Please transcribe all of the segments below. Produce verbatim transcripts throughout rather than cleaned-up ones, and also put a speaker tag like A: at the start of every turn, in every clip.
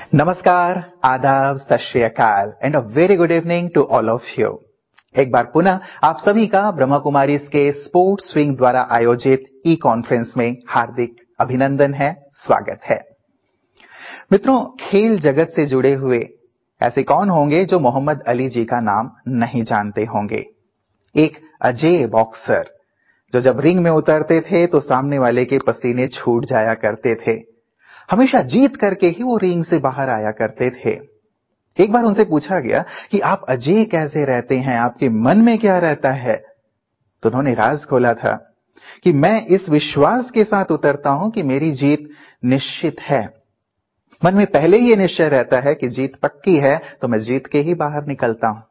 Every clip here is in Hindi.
A: नमस्कार, आदाब, सत श्री अकाल and a very good evening to all of you. एक बार पुनः आप सभी का ब्रह्मा कुमारीज के स्पोर्ट्स विंग द्वारा आयोजित ई कॉन्फ्रेंस में हार्दिक अभिनंदन है, स्वागत है। मित्रों, खेल जगत से जुड़े हुए ऐसे कौन होंगे जो मोहम्मद अली जी का नाम नहीं जानते होंगे। एक अजय बॉक्सर जो जब रिंग में उतरते थे तो सामने वाले के पसीने छूट जाया करते थे। हमेशा जीत करके ही वो रिंग से बाहर आया करते थे। एक बार उनसे पूछा गया कि आप अजय कैसे रहते हैं, आपके मन में क्या रहता है। तो उन्होंने राज खोला था कि मैं इस विश्वास के साथ उतरता हूं कि मेरी जीत निश्चित है। मन में पहले ही ये निश्चय रहता है कि जीत पक्की है, तो मैं जीत के ही बाहर निकलता हूं।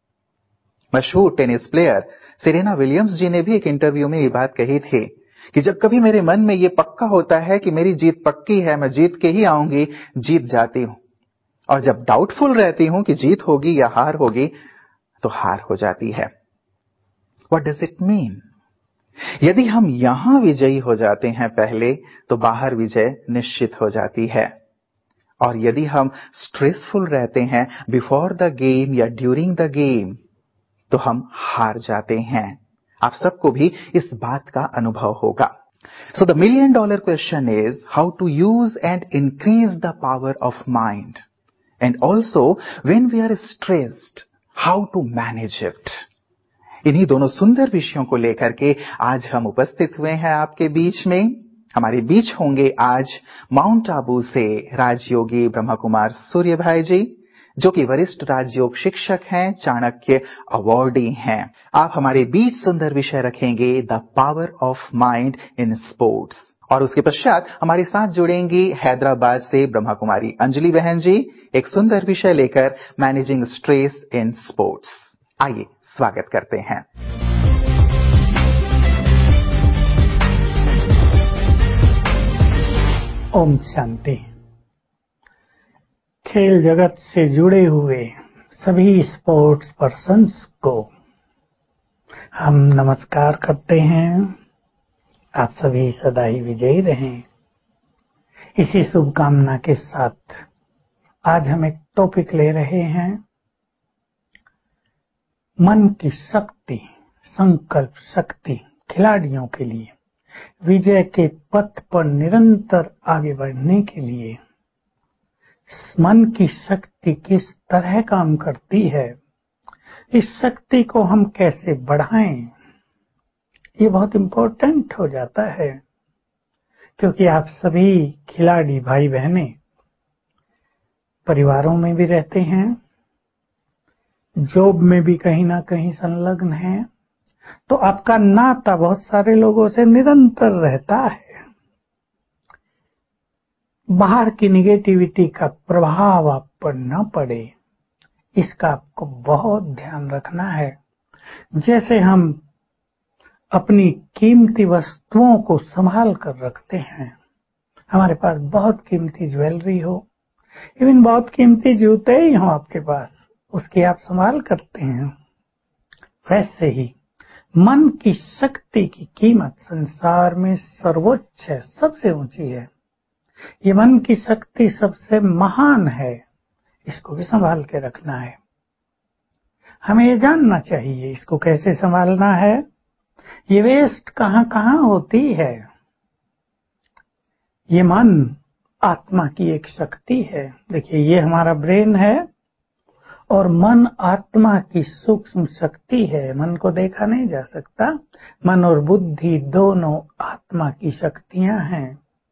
A: मशहूर tennis player Serena Williams ji ने भी एक इंटरव्यू में ये बात कही थी कि जब कभी मेरे मन में ये पक्का होता है कि मेरी जीत पक्की है, मैं जीत के ही आऊंगी, जीत जाती हूं। और जब डाउटफुल रहती हूं कि जीत होगी या हार होगी, तो हार हो जाती है। What does it mean? यदि हम यहां विजयी हो जाते हैं पहले, तो बाहर विजय निश्चित हो जाती है। और यदि हम स्ट्रेसफुल रहते हैं बिफोर द गेम या ड्यूरिंग द गेम, तो हम हार जाते हैं। आप सबको भी इस बात का अनुभव होगा। So the million dollar question is how to use and increase the power of mind, and also when we are stressed, how to manage it. इन्हीं दोनों सुंदर विषयों को लेकर के आज हम उपस्थित हुए हैं आपके बीच में। हमारे बीच होंगे आज माउंट आबू से राजयोगी ब्रह्मा कुमार सूर्य भाई जी, जो कि वरिष्ठ राजयोग शिक्षक हैं, चाणक्य अवार्डी हैं। आप हमारे बीच सुंदर विषय रखेंगे the power of mind in sports. और उसके पश्चात हमारे साथ जुड़ेंगी हैदराबाद से ब्रह्मा कुमारी अंजलि बहन जी, एक सुंदर विषय लेकर मैनेजिंग स्ट्रेस इन स्पोर्ट्स। आइए स्वागत करते हैं।
B: ओम शांति। खेल जगत से जुड़े हुए सभी स्पोर्ट्स पर्सन्स को हम नमस्कार करते हैं। आप सभी सदा ही विजयी रहें, इसी शुभकामना के साथ आज हम एक टॉपिक ले रहे हैं, मन की शक्ति, संकल्प शक्ति खिलाड़ियों के लिए विजय के पथ पर निरंतर आगे बढ़ने के लिए मन की शक्ति किस तरह काम करती है, इस शक्ति को हम कैसे बढ़ाएं, ये बहुत इम्पोर्टेंट हो जाता है। क्योंकि आप सभी खिलाड़ी भाई बहनें परिवारों में भी रहते हैं, जॉब में भी कहीं ना कहीं संलग्न हैं, तो आपका नाता बहुत सारे लोगों से निरंतर रहता है। बाहर की निगेटिविटी का प्रभाव आप पर न पड़े, इसका आपको बहुत ध्यान रखना है। जैसे हम अपनी कीमती वस्तुओं को संभाल कर रखते हैं, हमारे पास बहुत कीमती ज्वेलरी हो, इवन बहुत कीमती जूते ही हो आपके पास, उसकी आप संभाल करते हैं, वैसे ही मन की शक्ति की कीमत संसार में सर्वोच्च है, सबसे ऊंची है। ये मन की शक्ति सबसे महान है, इसको भी संभाल के रखना है। हमें ये जानना चाहिए इसको कैसे संभालना है, ये वेस्ट कहां कहां होती है। ये मन आत्मा की एक शक्ति है। देखिए, ये हमारा ब्रेन है और मन आत्मा की सूक्ष्म शक्ति है। मन को देखा नहीं जा सकता, मन और बुद्धि दोनों आत्मा की शक्तियां हैं।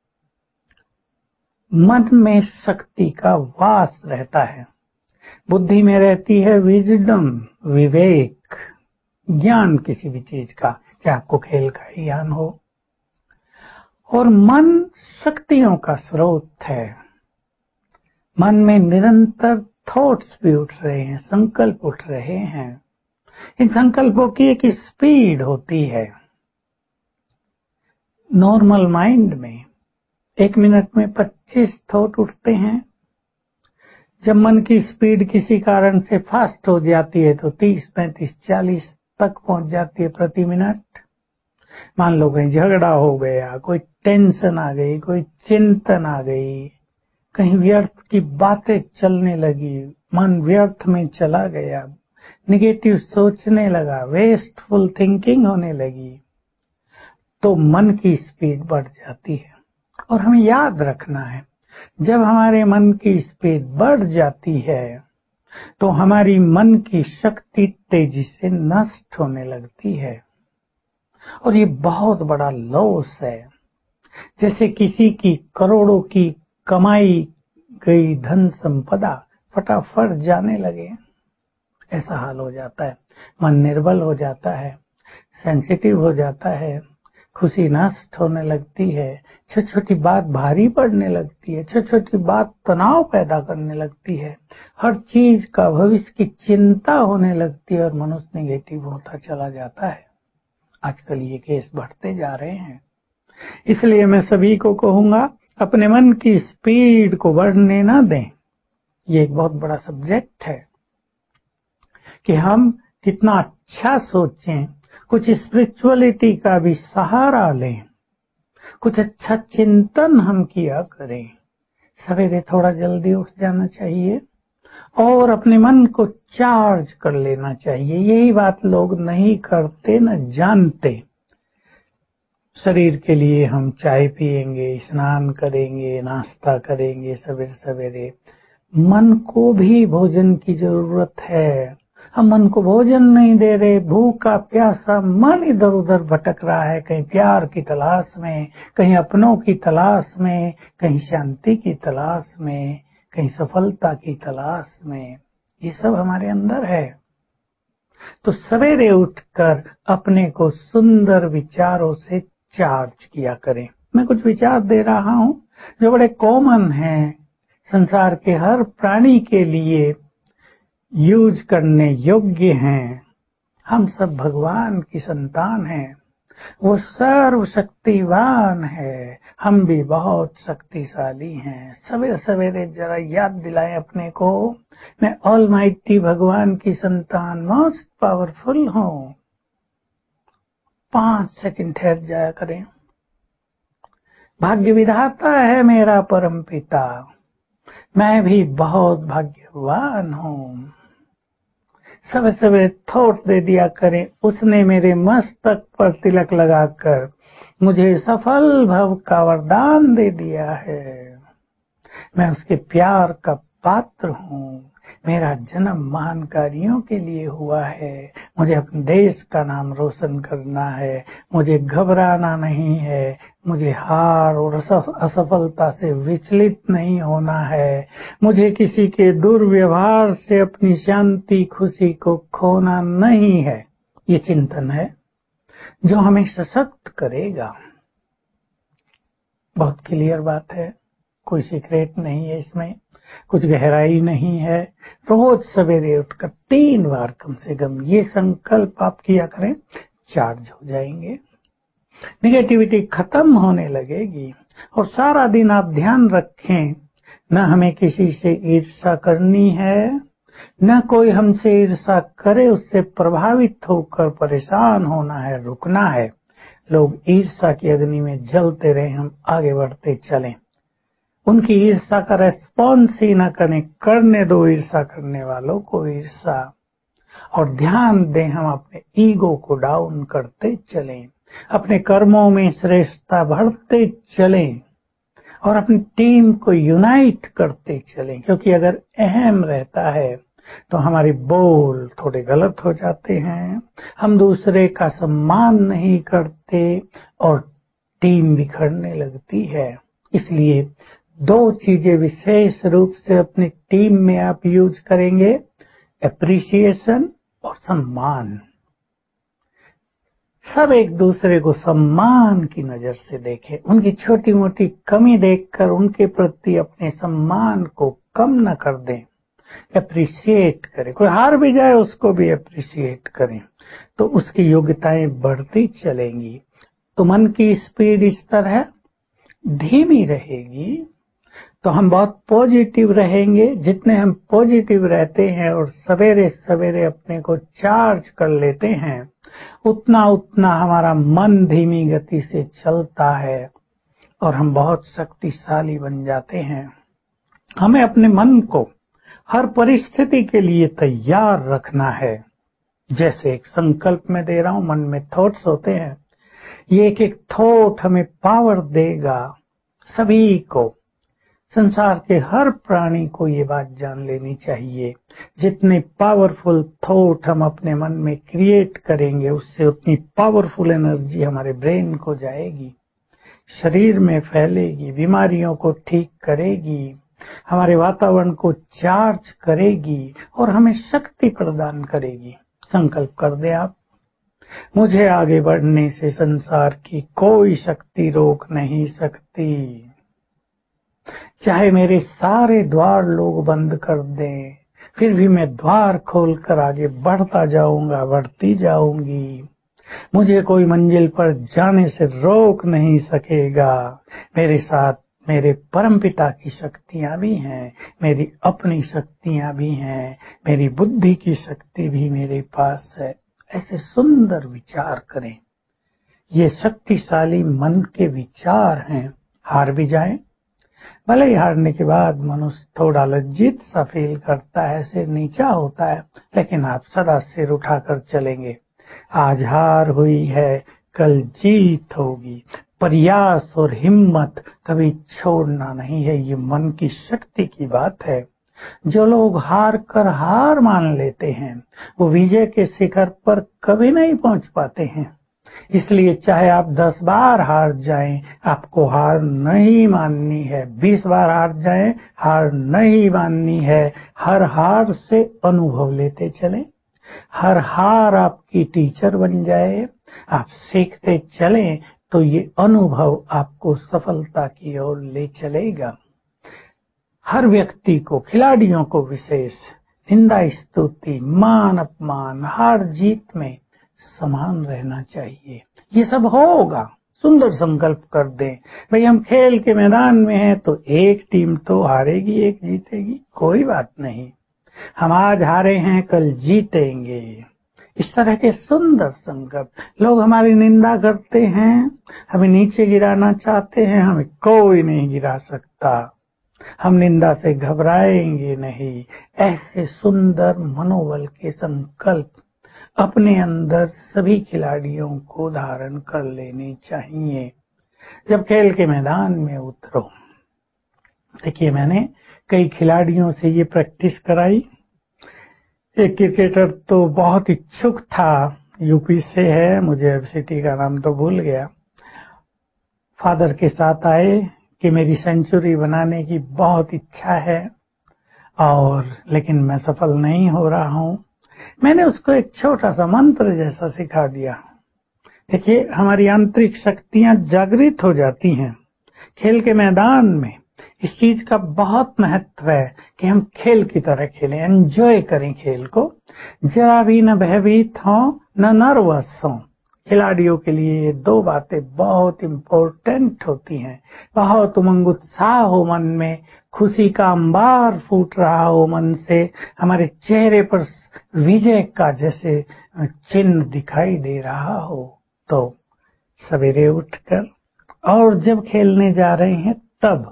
B: मन में शक्ति का वास रहता है, बुद्धि में रहती है विजडम, विवेक, ज्ञान किसी भी चीज का, चाहे आपको खेल का ही ज्ञान हो। और मन शक्तियों का स्रोत है। मन में निरंतर थॉट्स भी उठ रहे हैं, संकल्प उठ रहे हैं। इन संकल्पों की एक स्पीड होती है। नॉर्मल माइंड में एक मिनट में पच्चीस थॉट उठते हैं। जब मन की स्पीड किसी कारण से फास्ट हो जाती है तो तीस, पैंतीस, चालीस तक पहुंच जाती है प्रति मिनट। मान लो कहीं झगड़ा हो गया, कोई टेंशन आ गई, कोई चिंतन आ गई, कहीं व्यर्थ की बातें चलने लगी, मन व्यर्थ में चला गया, निगेटिव सोचने लगा, वेस्टफुल थिंकिंग होने लगी, तो मन की स्पीड बढ़ जाती है। और हमें याद रखना है, जब हमारे मन की स्पीड बढ़ जाती है तो हमारी मन की शक्ति तेजी से नष्ट होने लगती है, और ये बहुत बड़ा लॉस है। जैसे किसी की करोड़ों की कमाई गई धन संपदा फटाफट जाने लगे, ऐसा हाल हो जाता है। मन निर्बल हो जाता है, सेंसिटिव हो जाता है, खुशी नष्ट होने लगती है, छोटी छोटी बात भारी पड़ने लगती है, छोटी छोटी बात तनाव पैदा करने लगती है, हर चीज का भविष्य की चिंता होने लगती है और मनुष्य नेगेटिव होता चला जाता है। आजकल ये केस बढ़ते जा रहे हैं। इसलिए मैं सभी को कहूंगा, अपने मन की स्पीड को बढ़ने ना दें। ये एक बहुत बड़ा सब्जेक्ट है कि हम कितना अच्छा सोचें, कुछ स्पिरिचुअलिटी का भी सहारा लें, कुछ अच्छा चिंतन हम किया करें। सवेरे थोड़ा जल्दी उठ जाना चाहिए और अपने मन को चार्ज कर लेना चाहिए। यही बात लोग नहीं करते, न जानते। शरीर के लिए हम चाय पिएंगे, स्नान करेंगे, नाश्ता करेंगे सवेरे सवेरे। मन को भी भोजन की जरूरत है। हम मन को भोजन नहीं दे रहे, भूखा प्यासा मन इधर उधर भटक रहा है, कहीं प्यार की तलाश में, कहीं अपनों की तलाश में, कहीं शांति की तलाश में, कहीं सफलता की तलाश में। ये सब हमारे अंदर है। तो सवेरे उठकर अपने को सुंदर विचारों से चार्ज किया करें। मैं कुछ विचार दे रहा हूं जो बड़े कॉमन हैं, संसार के हर प्राणी के लिए यूज करने योग्य हैं। हम सब भगवान की संतान हैं, वो सर्वशक्तिवान है, हम भी बहुत शक्तिशाली हैं। सवेरे सवेरे जरा याद दिलाएं अपने को, मैं ऑलमाइटी भगवान की संतान, मोस्ट पावरफुल हूं। पांच सेकंड ठहर जाया करें। भाग्य विधाता है मेरा परम पिता, मैं भी बहुत भाग्यवान हूं। सवेरे सवेरे थॉट दे दिया करें, उसने मेरे मस्तक पर तिलक लगाकर मुझे सफल भव का वरदान दे दिया है। मैं उसके प्यार का पात्र हूं। मेरा जन्म महान कार्यों के लिए हुआ है। मुझे अपने देश का नाम रोशन करना है। मुझे घबराना नहीं है। मुझे हार और असफलता से विचलित नहीं होना है। मुझे किसी के दुर्व्यवहार से अपनी शांति खुशी को खोना नहीं है। ये चिंतन है जो हमें सशक्त करेगा। बहुत क्लियर बात है, कोई सीक्रेट नहीं है इसमें, कुछ गहराई नहीं है। रोज सवेरे उठकर तीन बार कम से कम ये संकल्प आप किया करें, चार्ज हो जाएंगे, निगेटिविटी खत्म होने लगेगी। और सारा दिन आप ध्यान रखें, न हमें किसी से ईर्ष्या करनी है, न कोई हमसे ईर्ष्या करे उससे प्रभावित होकर परेशान होना है, रुकना है। लोग ईर्ष्या की अग्नि में जलते रहे, हम आगे बढ़ते चलें। उनकी ईर्ष्या का रेस्पॉन्स ही न करें, करने दो ईर्ष्या करने वालों को ईर्ष्या। और ध्यान दें, हम अपने ईगो को डाउन करते चलें, अपने कर्मों में श्रेष्ठता बढ़ते चलें और अपनी टीम को यूनाइट करते चलें। क्योंकि अगर अहम रहता है तो हमारे बोल थोड़े गलत हो जाते हैं, हम दूसरे का सम्मान नहीं करते और टीम बिखरने लगती है। इसलिए दो चीजें विशेष रूप से अपनी टीम में आप यूज करेंगे, एप्रिसिएशन और सम्मान। सब एक दूसरे को सम्मान की नजर से देखें, उनकी छोटी मोटी कमी देखकर उनके प्रति अपने सम्मान को कम न कर दें, एप्रिशिएट करें। कोई हार भी जाए उसको भी एप्रिशिएट करें, तो उसकी योग्यताएं बढ़ती चलेंगी। तो मन की स्पीड इस तरह धीमी रहेगी तो हम बहुत पॉजिटिव रहेंगे। जितने हम पॉजिटिव रहते हैं और सवेरे सवेरे अपने को चार्ज कर लेते हैं, उतना उतना हमारा मन धीमी गति से चलता है और हम बहुत शक्तिशाली बन जाते हैं। हमें अपने मन को हर परिस्थिति के लिए तैयार रखना है। जैसे एक संकल्प में दे रहा हूं, मन में थॉट्स होते हैं, ये एक एक थॉट हमें पावर देगा। सभी को, संसार के हर प्राणी को ये बात जान लेनी चाहिए, जितने पावरफुल थॉट हम अपने मन में क्रिएट करेंगे, उससे उतनी पावरफुल एनर्जी हमारे ब्रेन को जाएगी, शरीर में फैलेगी, बीमारियों को ठीक करेगी, हमारे वातावरण को चार्ज करेगी और हमें शक्ति प्रदान करेगी। संकल्प कर दें आप, मुझे आगे बढ़ने से संसार की कोई शक्ति रोक नहीं सकती। चाहे मेरे सारे द्वार लोग बंद कर दें, फिर भी मैं द्वार खोलकर आगे बढ़ता जाऊंगा, बढ़ती जाऊंगी। मुझे कोई मंजिल पर जाने से रोक नहीं सकेगा। मेरे साथ मेरे परमपिता की शक्तियां भी हैं, मेरी अपनी शक्तियां भी हैं, मेरी बुद्धि की शक्ति भी मेरे पास है। ऐसे सुंदर विचार करें। ये शक्तिशाली मन के विचार हैं। हार भी जाएं, भले ही हारने के बाद मनुष्य थोड़ा लज्जित सा फील करता है, सिर नीचा होता है, लेकिन आप सदा सिर उठाकर चलेंगे। आज हार हुई है, कल जीत होगी। प्रयास और हिम्मत कभी छोड़ना नहीं है। ये मन की शक्ति की बात है। जो लोग हार कर हार मान लेते हैं, वो विजय के शिखर पर कभी नहीं पहुंच पाते हैं। इसलिए चाहे आप दस बार हार जाएं, आपको हार नहीं माननी है। बीस बार हार जाएं, हार नहीं माननी है। हर हार से अनुभव लेते चलें। हर हार आपकी टीचर बन जाए। आप सीखते चलें तो ये अनुभव आपको सफलता की ओर ले चलेगा। हर व्यक्ति को, खिलाड़ियों को विशेष, निंदा स्तुति, मान अपमान, हार जीत में समान रहना चाहिए। ये सब होगा। सुंदर संकल्प कर दें, भाई हम खेल के मैदान में हैं तो एक टीम तो हारेगी, एक जीतेगी, कोई बात नहीं। हम आज हारे हैं, कल जीतेंगे। इस तरह के सुंदर संकल्प। लोग हमारी निंदा करते हैं, हमें नीचे गिराना चाहते हैं, हमें कोई नहीं गिरा सकता। हम निंदा से घबराएंगे नहीं। ऐसे सुंदर मनोबल के संकल्प अपने अंदर सभी खिलाड़ियों को धारण कर लेने चाहिए। जब खेल के मैदान में उतरो, देखिए मैंने कई खिलाड़ियों से ये प्रैक्टिस कराई। एक क्रिकेटर तो बहुत इच्छुक था, यूपी से है, मुझे अब सिटी का नाम तो भूल गया। फादर के साथ आए कि मेरी सेंचुरी बनाने की बहुत इच्छा है और लेकिन मैं सफल नहीं हो रहा हूं। मैंने उसको एक छोटा सा मंत्र जैसा सिखा दिया। देखिए हमारी आंतरिक शक्तियां जागृत हो जाती हैं खेल के मैदान में। इस चीज का बहुत महत्व है कि हम खेल की तरह खेलें, एंजॉय करें खेल को, जरा भी न भयभीत हो न नर्वस हो। खिलाड़ियों के लिए ये दो बातें बहुत इम्पोर्टेंट होती हैं। बहुत उमंग उत्साह हो मन में, खुशी का अंबार फूट रहा हो मन से, हमारे चेहरे पर विजय का जैसे चिन्ह दिखाई दे रहा हो, तो सवेरे उठकर और जब खेलने जा रहे हैं तब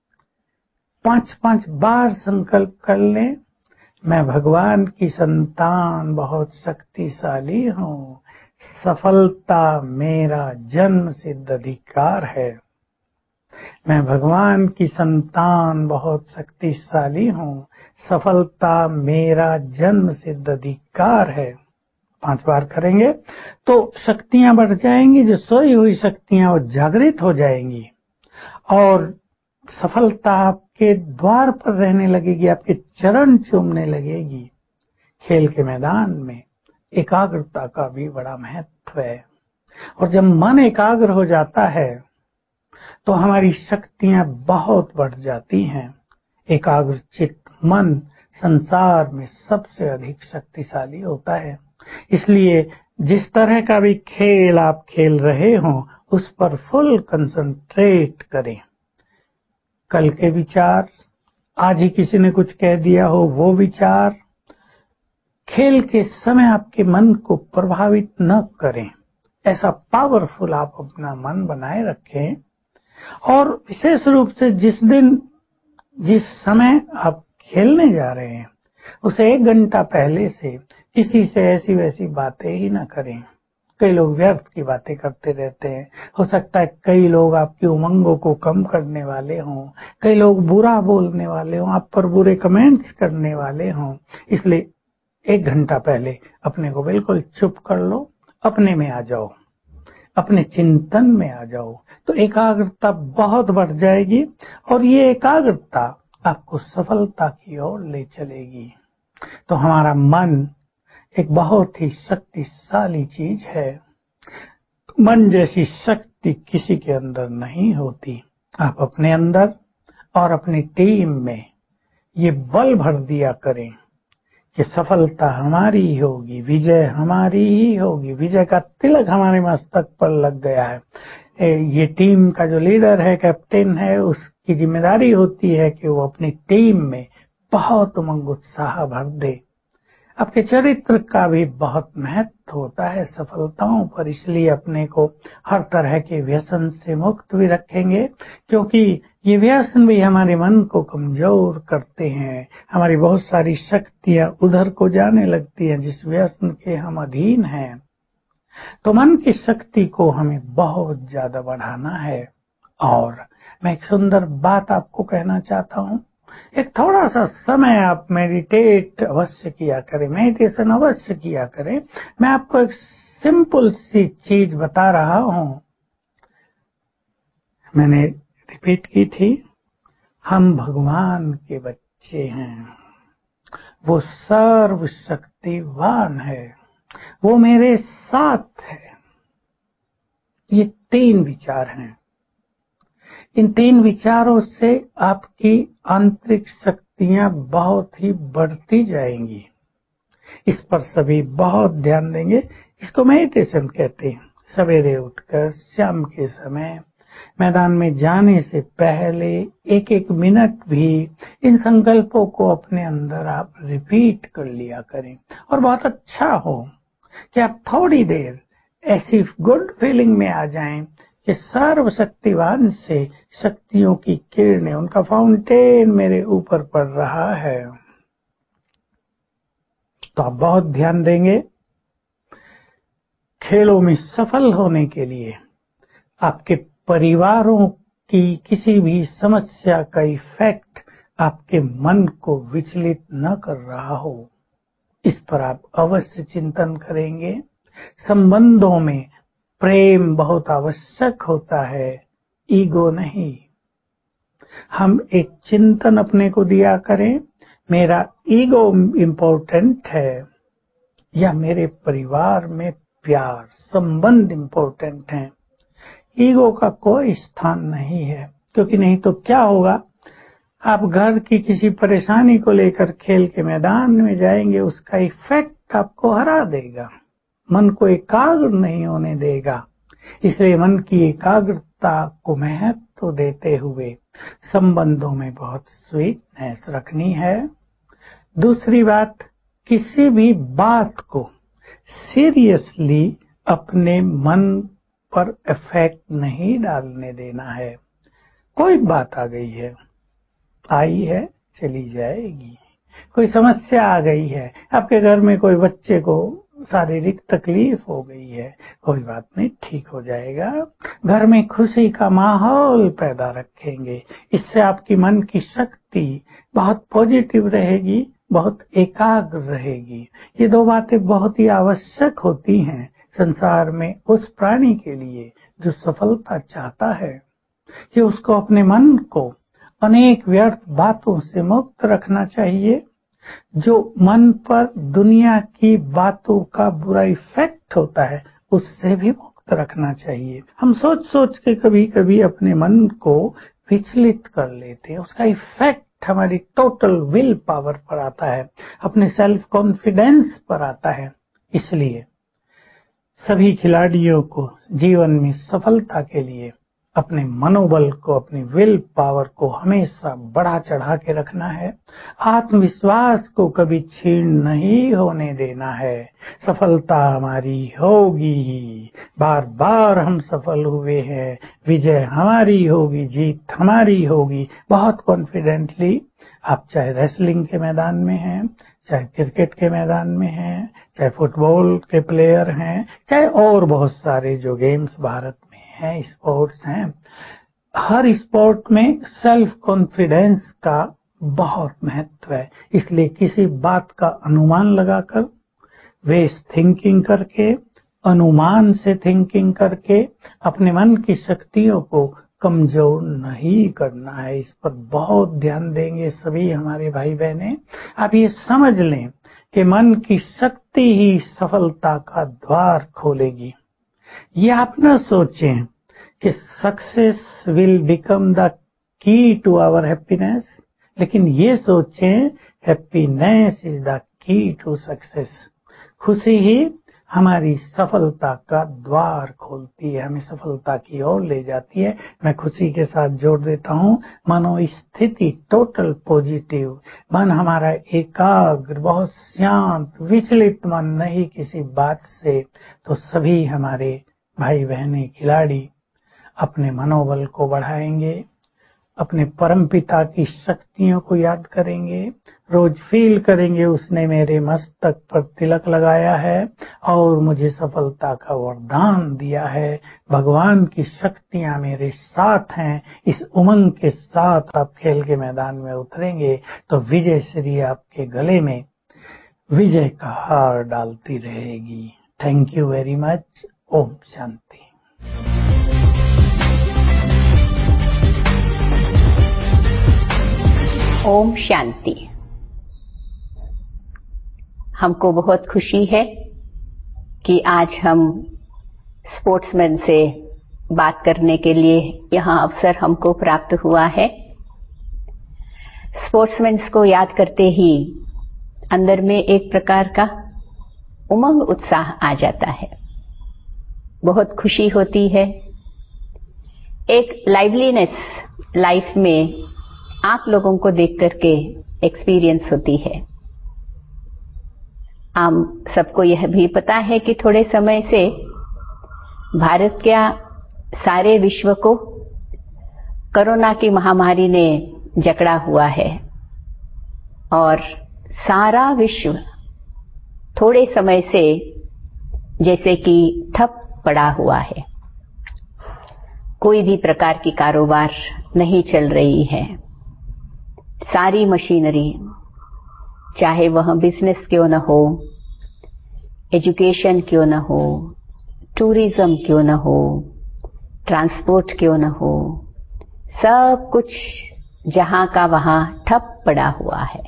B: पांच पांच बार संकल्प कर लें, मैं भगवान की संतान बहुत शक्तिशाली हूँ, सफलता मेरा जन्म सिद्ध अधिकार है। मैं भगवान की संतान बहुत शक्तिशाली हूँ, सफलता मेरा जन्म सिद्ध अधिकार है। पांच बार करेंगे तो शक्तियां बढ़ जाएंगी। जो सोई हुई शक्तियां वो जागृत हो जाएंगी और सफलता आपके द्वार पर रहने लगेगी, आपके चरण चूमने लगेगी। खेल के मैदान में एकाग्रता का भी बड़ा महत्व है और जब मन एकाग्र हो जाता है तो हमारी शक्तियां बहुत बढ़ जाती हैं। एकाग्र चित्त मन संसार में सबसे अधिक शक्तिशाली होता है। इसलिए जिस तरह का भी खेल आप खेल रहे हो उस पर फुल कंसंट्रेट करें। कल के विचार, आज ही किसी ने कुछ कह दिया हो वो विचार खेल के समय आपके मन को प्रभावित न करें। ऐसा पावरफुल आप अपना मन बनाए रखें। और विशेष रूप से जिस दिन जिस समय आप खेलने जा रहे हैं उसे एक घंटा पहले से किसी से ऐसी वैसी बातें ही ना करें। कई लोग व्यर्थ की बातें करते रहते हैं। हो सकता है कई लोग आपकी उमंगों को कम करने वाले हों, कई लोग बुरा बोलने वाले हों, आप पर बुरे कमेंट्स करने वाले हों। इसलिए एक घंटा पहले अपने को बिल्कुल चुप कर लो, अपने में आ जाओ, अपने चिंतन में आ जाओ, तो एकाग्रता बहुत बढ़ जाएगी और ये एकाग्रता आपको सफलता की ओर ले चलेगी। तो हमारा मन एक बहुत ही शक्तिशाली चीज है। मन जैसी शक्ति किसी के अंदर नहीं होती। आप अपने अंदर और अपनी टीम में ये बल भर दिया करें कि सफलता हमारी ही होगी, विजय हमारी ही होगी, विजय का तिलक हमारे मस्तक पर लग गया है। ये टीम का जो लीडर है, कैप्टन है, उसकी जिम्मेदारी होती है कि वो अपनी टीम में बहुत उमंग उत्साह भर दे। आपके चरित्र का भी बहुत महत्व होता है सफलताओं पर, इसलिए अपने को हर तरह के व्यसन से मुक्त भी रखेंगे, क्योंकि ये व्यसन भी हमारे मन को कमजोर करते हैं। हमारी बहुत सारी शक्तियां उधर को जाने लगती हैं जिस व्यसन के हम अधीन हैं। तो मन की शक्ति को हमें बहुत ज्यादा बढ़ाना है। और मैं एक सुंदर बात आपको कहना चाहता हूं, एक थोड़ा सा समय आप मेडिटेट अवश्य किया करें, मेडिटेशन अवश्य किया करें। मैं आपको एक सिंपल सी चीज बता रहा हूं, मैंने रिपीट की थी, हम भगवान के बच्चे हैं, वो सर्वशक्तिवान है, वो मेरे साथ है। ये तीन विचार हैं। इन तीन विचारों से आपकी आंतरिक शक्तियां बहुत ही बढ़ती जाएंगी। इस पर सभी बहुत ध्यान देंगे। इसको मेडिटेशन कहते हैं। सवेरे उठकर शाम के समय मैदान में जाने से पहले एक एक मिनट भी इन संकल्पों को अपने अंदर आप रिपीट कर लिया करें। और बहुत अच्छा हो कि आप थोड़ी देर ऐसी गुड फीलिंग में आ जाएं कि सर्वशक्तिवान से शक्तियों की किरणें, उनका फाउंटेन मेरे ऊपर पड़ रहा है। तो आप बहुत ध्यान देंगे। खेलों में सफल होने के लिए आपके परिवारों की किसी भी समस्या का इफेक्ट आपके मन को विचलित न कर रहा हो, इस पर आप अवश्य चिंतन करेंगे। संबंधों में प्रेम बहुत आवश्यक होता है, ईगो नहीं। हम एक चिंतन अपने को दिया करें, मेरा ईगो इम्पोर्टेंट है या मेरे परिवार में प्यार संबंध इम्पोर्टेंट है। ईगो का कोई स्थान नहीं है, क्योंकि नहीं तो क्या होगा, आप घर की किसी परेशानी को लेकर खेल के मैदान में जाएंगे, उसका इफेक्ट आपको हरा देगा, मन को एकाग्र नहीं होने देगा। इसलिए मन की एकाग्रता को महत्व देते हुए संबंधों में बहुत स्वीटनेस रखनी है। दूसरी बात, किसी भी बात को सीरियसली अपने मन पर इफेक्ट नहीं डालने देना है। कोई बात आ गई है, आई है, चली जाएगी। कोई समस्या आ गई है, आपके घर में कोई बच्चे को शारीरिक तकलीफ हो गई है, कोई बात नहीं, ठीक हो जाएगा। घर में खुशी का माहौल पैदा रखेंगे, इससे आपकी मन की शक्ति बहुत पॉजिटिव रहेगी, बहुत एकाग्र रहेगी। ये दो बातें बहुत ही आवश्यक होती हैं संसार में उस प्राणी के लिए जो सफलता चाहता है, कि उसको अपने मन को अनेक व्यर्थ बातों से मुक्त रखना चाहिए। जो मन पर दुनिया की बातों का बुरा इफेक्ट होता है, उससे भी मुक्त रखना चाहिए। हम सोच सोच के कभी कभी अपने मन को विचलित कर लेते हैं, उसका इफेक्ट हमारी टोटल विल पावर पर आता है, अपने सेल्फ कॉन्फिडेंस पर आता है। इसलिए सभी खिलाड़ियों को जीवन में सफलता के लिए अपने मनोबल को, अपनी विल पावर को हमेशा बढ़ा चढ़ा के रखना है। आत्मविश्वास को कभी छीन नहीं होने देना है। सफलता हमारी होगी ही, बार बार हम सफल हुए हैं। विजय हमारी होगी, जीत हमारी होगी। बहुत कॉन्फिडेंटली आप चाहे रेसलिंग के मैदान में हैं, चाहे क्रिकेट के मैदान में हैं, चाहे फुटबॉल के प्लेयर हैं, चाहे और बहुत सारे जो गेम्स भारत में हैं, स्पोर्ट्स हैं, हर स्पोर्ट में सेल्फ कॉन्फिडेंस का बहुत महत्व है। इसलिए किसी बात का अनुमान लगाकर, वेस्ट थिंकिंग करके, अनुमान से थिंकिंग करके अपने मन की शक्तियों को कमजोर नहीं करना है। इस पर बहुत ध्यान देंगे सभी हमारे भाई बहनें। आप ये समझ लें कि मन की शक्ति ही सफलता का द्वार खोलेगी। ये आप न सोचें कि success will become the key to our happiness, लेकिन ये सोचें happiness is the key to success. खुशी ही हमारी सफलता का द्वार खोलती है, हमें सफलता की ओर ले जाती है। मैं खुशी के साथ जोड़ देता हूँ, मनोस्थिति टोटल पॉजिटिव, मन हमारा एकाग्र, बहुत शांत, विचलित मन नहीं किसी बात से, तो सभी हमारे भाई बहने खिलाड़ी अपने मनोबल को बढ़ाएंगे, अपने परमपिता की शक्तियों को याद करेंगे, रोज फील करेंगे उसने मेरे मस्तक पर तिलक लगाया है और मुझे सफलता का वरदान दिया है। भगवान की शक्तियां मेरे साथ हैं। इस उमंग के साथ आप खेल के मैदान में उतरेंगे तो विजय श्री आपके गले में विजय का हार डालती रहेगी। Thank you very much. ओम शांति।
C: ओम शांति। हमको बहुत खुशी है कि आज हम स्पोर्ट्समैन से बात करने के लिए यहाँ अवसर हमको प्राप्त हुआ है। स्पोर्ट्समैन को याद करते ही अंदर में एक प्रकार का उमंग उत्साह आ जाता है, बहुत खुशी होती है, एक लाइवलीनेस लाइफ में आप लोगों को देख करके एक्सपीरियंस होती है। हम सबको यह भी पता है कि थोड़े समय से भारत क्या सारे विश्व को कोरोना की महामारी ने जकड़ा हुआ है और सारा विश्व थोड़े समय से जैसे कि ठप पड़ा हुआ है। कोई भी प्रकार की कारोबार नहीं चल रही है। सारी मशीनरी, चाहे वह बिजनेस क्यों न हो, एजुकेशन क्यों न हो, टूरिज्म क्यों न हो, ट्रांसपोर्ट क्यों न हो, सब कुछ जहां का वहां ठप पड़ा हुआ है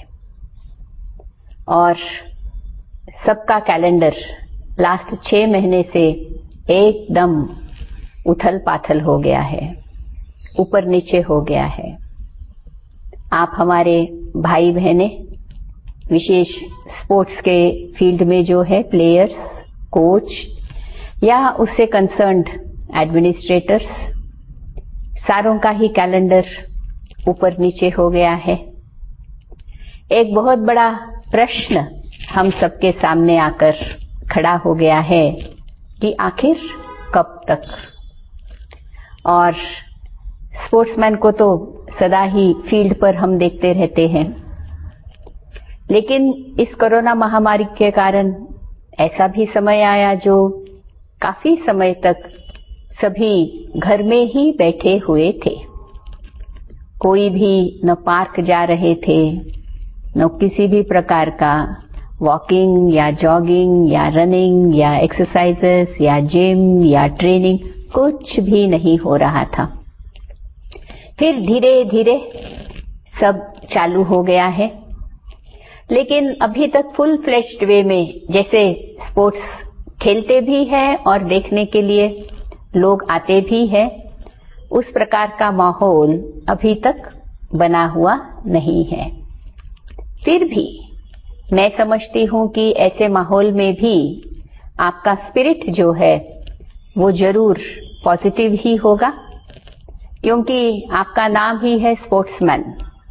C: और सबका कैलेंडर लास्ट छह महीने से एकदम उथल पाथल हो गया है, ऊपर नीचे हो गया है। आप हमारे भाई बहने विशेष स्पोर्ट्स के फील्ड में जो है प्लेयर्स, कोच या उससे कंसर्न्ड एडमिनिस्ट्रेटर्स, सारों का ही कैलेंडर ऊपर नीचे हो गया है। एक बहुत बड़ा प्रश्न हम सबके सामने आकर खड़ा हो गया है कि आखिर कब तक। और स्पोर्ट्समैन को तो सदा ही फील्ड पर हम देखते रहते हैं, लेकिन इस कोरोना महामारी के कारण ऐसा भी समय आया जो काफी समय तक सभी घर में ही बैठे हुए थे। कोई भी न पार्क जा रहे थे, न किसी भी प्रकार का वॉकिंग या जॉगिंग या रनिंग या एक्सरसाइजेस या जिम या ट्रेनिंग कुछ भी नहीं हो रहा था। फिर धीरे धीरे सब चालू हो गया है, लेकिन अभी तक फुल फ्लेश्ड वे में जैसे स्पोर्ट्स खेलते भी हैं और देखने के लिए लोग आते भी हैं, उस प्रकार का माहौल अभी तक बना हुआ नहीं है। फिर भी मैं समझती हूँ कि ऐसे माहौल में भी आपका स्पिरिट जो है वो जरूर पॉजिटिव ही होगा क्योंकि आपका नाम ही है स्पोर्ट्समैन।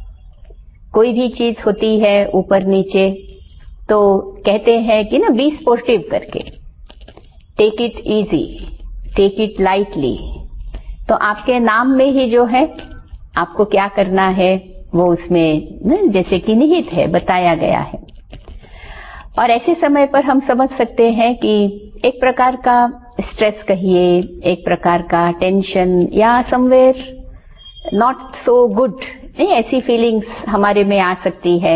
C: कोई भी चीज होती है ऊपर नीचे तो कहते हैं कि ना बी स्पोर्टिव करके, take it easy, take it lightly. तो आपके नाम में ही जो है आपको क्या करना है वो उसमें न, जैसे कि निहित है, बताया गया है। और ऐसे समय पर हम समझ सकते हैं कि एक प्रकार का स्ट्रेस कहिए, एक प्रकार का टेंशन या समवेयर नॉट सो गुड, नहीं ऐसी फीलिंग्स हमारे में आ सकती है।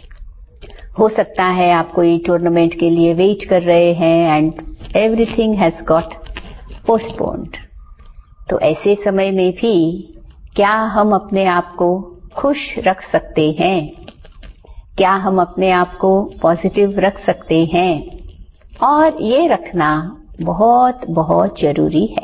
C: हो सकता है आप कोई टूर्नामेंट के लिए वेट कर रहे हैं and everything has got postponed. तो ऐसे समय में भी क्या हम अपने आप को खुश रख सकते हैं? क्या हम अपने आप को पॉजिटिव रख सकते हैं? और ये रखना बहुत बहुत जरूरी है।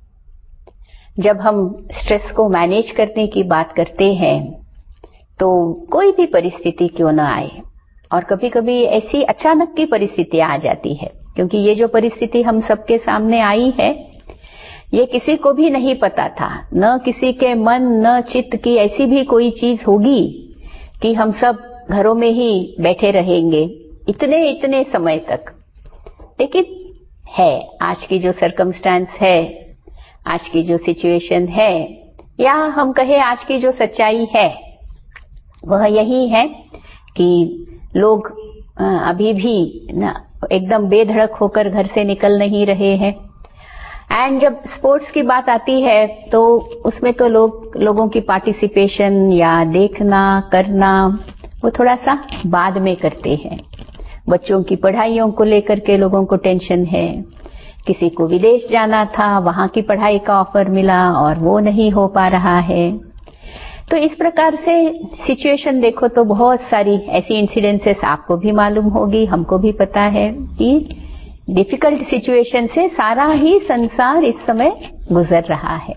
C: जब हम स्ट्रेस को मैनेज करने की बात करते हैं तो कोई भी परिस्थिति क्यों न आए, और कभी कभी ऐसी अचानक की परिस्थिति आ जाती है, क्योंकि ये जो परिस्थिति हम सबके सामने आई है ये किसी को भी नहीं पता था, न किसी के मन न चित्त की ऐसी भी कोई चीज होगी कि हम सब घरों में ही बैठे रहेंगे इतने इतने समय तक। लेकिन है आज की जो सर्कमस्टेंस है, आज की जो सिचुएशन है, या हम कहें आज की जो सच्चाई है, वह यही है कि लोग अभी भी ना एकदम बेधड़क होकर घर से निकल नहीं रहे हैं। एंड जब स्पोर्ट्स की बात आती है तो उसमें तो लोग लोगों की पार्टिसिपेशन या देखना करना वो थोड़ा सा बाद में करते हैं। बच्चों की पढ़ाइयों को लेकर के लोगों को टेंशन है, किसी को विदेश जाना था, वहां की पढ़ाई का ऑफर मिला और वो नहीं हो पा रहा है। तो इस प्रकार से सिचुएशन देखो तो बहुत सारी ऐसी इंसिडेंसेस आपको भी मालूम होगी, हमको भी पता है कि डिफिकल्ट सिचुएशन से सारा ही संसार इस समय गुजर रहा है।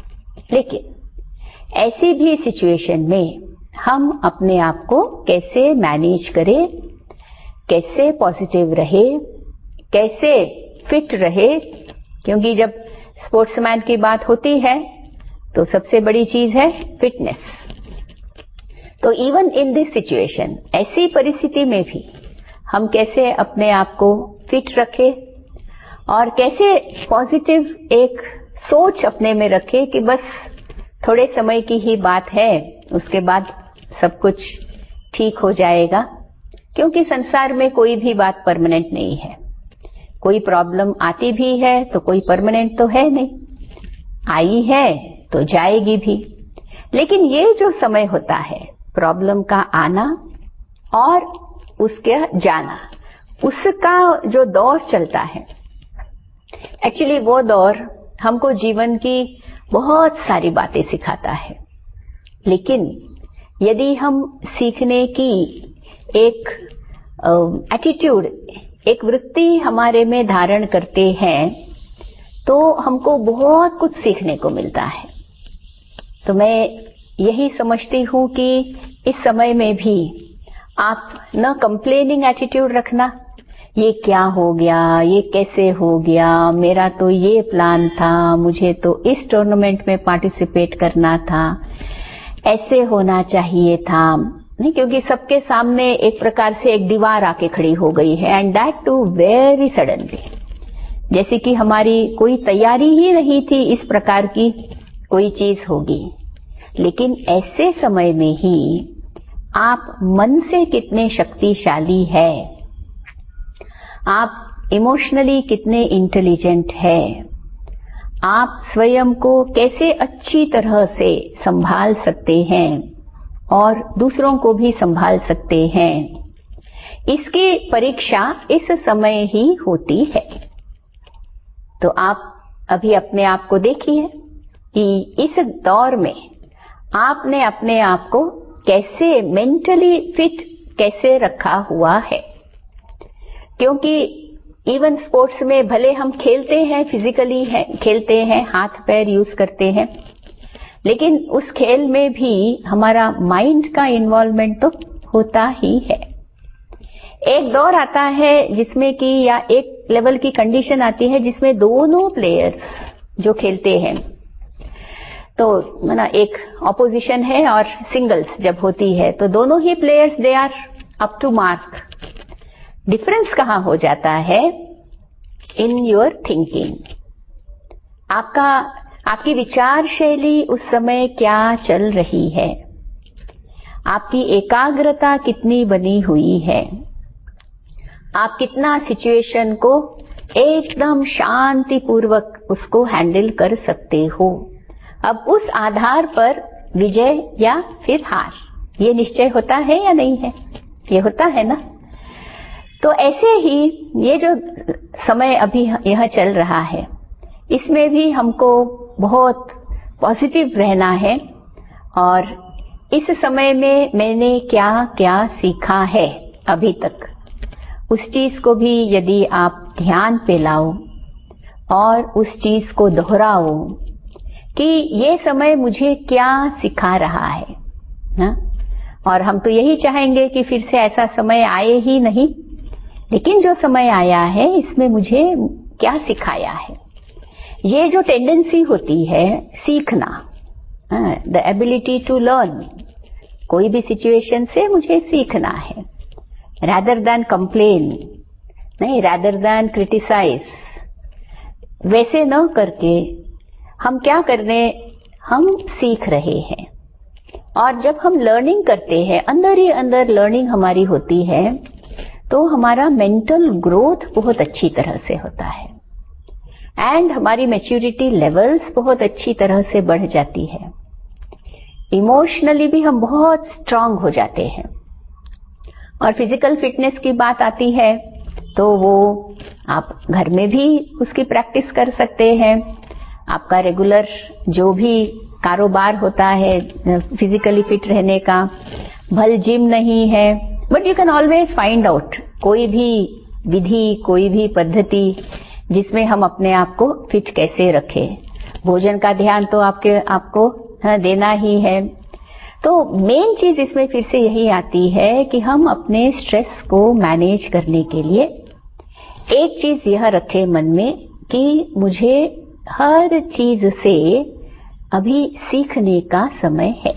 C: लेकिन ऐसी भी सिचुएशन में हम अपने आप को कैसे मैनेज करें, कैसे पॉजिटिव रहे, कैसे फिट रहे, क्योंकि जब स्पोर्ट्समैन की बात होती है तो सबसे बड़ी चीज है फिटनेस। तो इवन इन दिस सिचुएशन, ऐसी परिस्थिति में भी हम कैसे अपने आप को फिट रखें और कैसे पॉजिटिव एक सोच अपने में रखें कि बस थोड़े समय की ही बात है, उसके बाद सब कुछ ठीक हो जाएगा। क्योंकि संसार में कोई भी बात परमानेंट नहीं है। कोई प्रॉब्लम आती भी है तो कोई परमानेंट तो है नहीं, आई है तो जाएगी भी। लेकिन ये जो समय होता है प्रॉब्लम का आना और उसके जाना, उसका जो दौर चलता है, एक्चुअली वो दौर हमको जीवन की बहुत सारी बातें सिखाता है। लेकिन यदि हम सीखने की एक एटीट्यूड, एक वृत्ति हमारे में धारण करते हैं तो हमको बहुत कुछ सीखने को मिलता है। तो मैं यही समझती हूं कि इस समय में भी आप न कंप्लेनिंग एटीट्यूड रखना, ये क्या हो गया, ये कैसे हो गया, मेरा तो ये प्लान था, मुझे तो इस टूर्नामेंट में पार्टिसिपेट करना था, ऐसे होना चाहिए था, नहीं, क्योंकि सबके सामने एक प्रकार से एक दीवार आके खड़ी हो गई है and that too very suddenly, जैसे कि हमारी कोई तैयारी ही नहीं थी इस प्रकार की कोई चीज होगी। लेकिन ऐसे समय में ही आप मन से कितने शक्तिशाली है, आप इमोशनली कितने इंटेलिजेंट है, आप स्वयं को कैसे अच्छी तरह से संभाल सकते हैं और दूसरों को भी संभाल सकते हैं, इसकी परीक्षा इस समय ही होती है। तो आप अभी अपने आप को देखिए कि इस दौर में आपने अपने आप को कैसे मेंटली फिट कैसे रखा हुआ है। क्योंकि इवन स्पोर्ट्स में भले हम खेलते हैं, फिजिकली है, खेलते हैं, हाथ पैर यूज करते हैं, लेकिन उस खेल में भी हमारा माइंड का इन्वॉल्वमेंट तो होता ही है। एक दौर आता है जिसमें कि या एक लेवल की कंडीशन आती है जिसमें दोनों प्लेयर्स जो खेलते हैं तो ना एक ऑपोजिशन है और सिंगल्स जब होती है तो दोनों ही players they are up to mark. Difference कहां हो जाता है? In your thinking. आपका आपकी विचार शैली उस समय क्या चल रही है, आपकी एकाग्रता कितनी बनी हुई है, आप कितना सिचुएशन को एकदम शांतिपूर्वक उसको हैंडल कर सकते हो। अब उस आधार पर विजय या फिर हार ये निश्चय होता है या नहीं है? ये होता है ना। तो ऐसे ही ये जो समय अभी यह चल रहा है इसमें भी हमको बहुत पॉजिटिव रहना है और इस समय में मैंने क्या क्या सीखा है अभी तक, उस चीज को भी यदि आप ध्यान पे लाओ और उस चीज को दोहराओ कि ये समय मुझे क्या सिखा रहा है ना। और हम तो यही चाहेंगे कि फिर से ऐसा समय आए ही नहीं, लेकिन जो समय आया है इसमें मुझे क्या सिखाया है। ये जो टेंडेंसी होती है सीखना, द एबिलिटी टू लर्न, कोई भी सिचुएशन से मुझे सीखना है, rather than complain, नहीं rather than criticize, वैसे न करके हम क्या कर रहे हैं, हम सीख रहे हैं। और जब हम लर्निंग करते हैं, अंदर ही अंदर लर्निंग हमारी होती है, तो हमारा मेंटल ग्रोथ बहुत अच्छी तरह से होता है एंड हमारी मैच्योरिटी लेवल्स बहुत अच्छी तरह से बढ़ जाती है। इमोशनली भी हम बहुत स्ट्रांग हो जाते हैं। और फिजिकल फिटनेस की बात आती है तो वो आप घर में भी उसकी प्रैक्टिस कर सकते हैं। आपका रेगुलर जो भी कारोबार होता है फिजिकली फिट रहने का, भल जिम नहीं है, but you can always find out कोई भी विधि, कोई भी पद्धति जिसमें हम अपने आप को फिट कैसे रखें। भोजन का ध्यान तो आपके आपको हाँ, देना ही है। तो मेन चीज इसमें फिर से यही आती है कि हम अपने स्ट्रेस को मैनेज करने के लिए एक चीज यह रखें मन में कि मुझे हर चीज से अभी सीखने का समय है।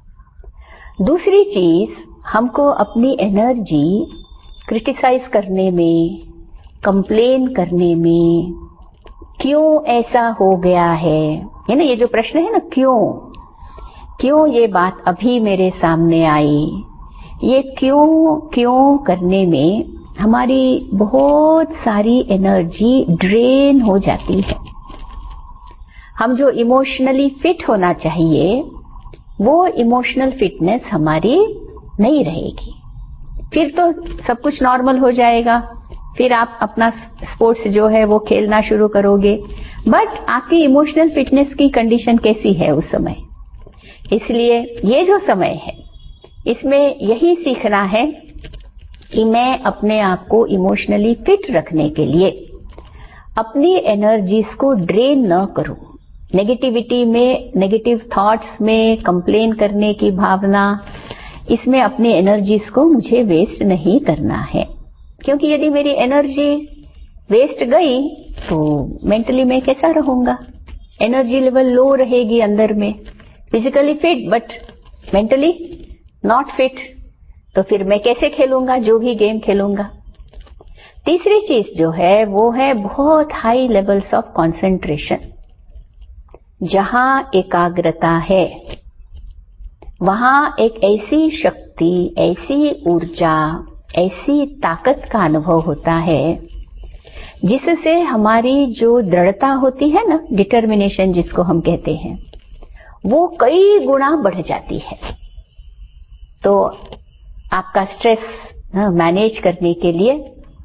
C: दूसरी चीज, हमको अपनी एनर्जी क्रिटिसाइज करने में, कंप्लेन करने में, क्यों ऐसा हो गया है, है ना, ये जो प्रश्न है ना, क्यों क्यों ये बात अभी मेरे सामने आई, ये क्यों क्यों करने में हमारी बहुत सारी एनर्जी ड्रेन हो जाती है। हम जो इमोशनली फिट होना चाहिए वो इमोशनल फिटनेस हमारी नहीं रहेगी। फिर तो सब कुछ नॉर्मल हो जाएगा, फिर आप अपना स्पोर्ट्स जो है वो खेलना शुरू करोगे, बट आपकी इमोशनल फिटनेस की कंडीशन कैसी है उस समय। इसलिए ये जो समय है इसमें यही सीखना है कि मैं अपने आप को इमोशनली फिट रखने के लिए अपनी एनर्जीज को ड्रेन न करूं। नेगेटिविटी में, नेगेटिव थॉट्स में, कंप्लेन करने की भावना, इसमें अपनी एनर्जीज को मुझे वेस्ट नहीं करना है। क्योंकि यदि मेरी एनर्जी वेस्ट गई तो मेंटली मैं कैसा रहूंगा, एनर्जी लेवल लो रहेगी अंदर में, physically fit but mentally not fit, तो फिर मैं कैसे खेलूंगा जो भी गेम खेलूंगा। तीसरी चीज जो है वो है बहुत हाई लेवल्स ऑफ कंसंट्रेशन। जहां एकाग्रता है वहां एक ऐसी शक्ति, ऐसी ऊर्जा, ऐसी ताकत का अनुभव होता है जिससे हमारी जो दृढ़ता होती है ना, डिटर्मिनेशन जिसको हम कहते हैं, वो कई गुना बढ़ जाती है। तो आपका स्ट्रेस मैनेज करने के लिए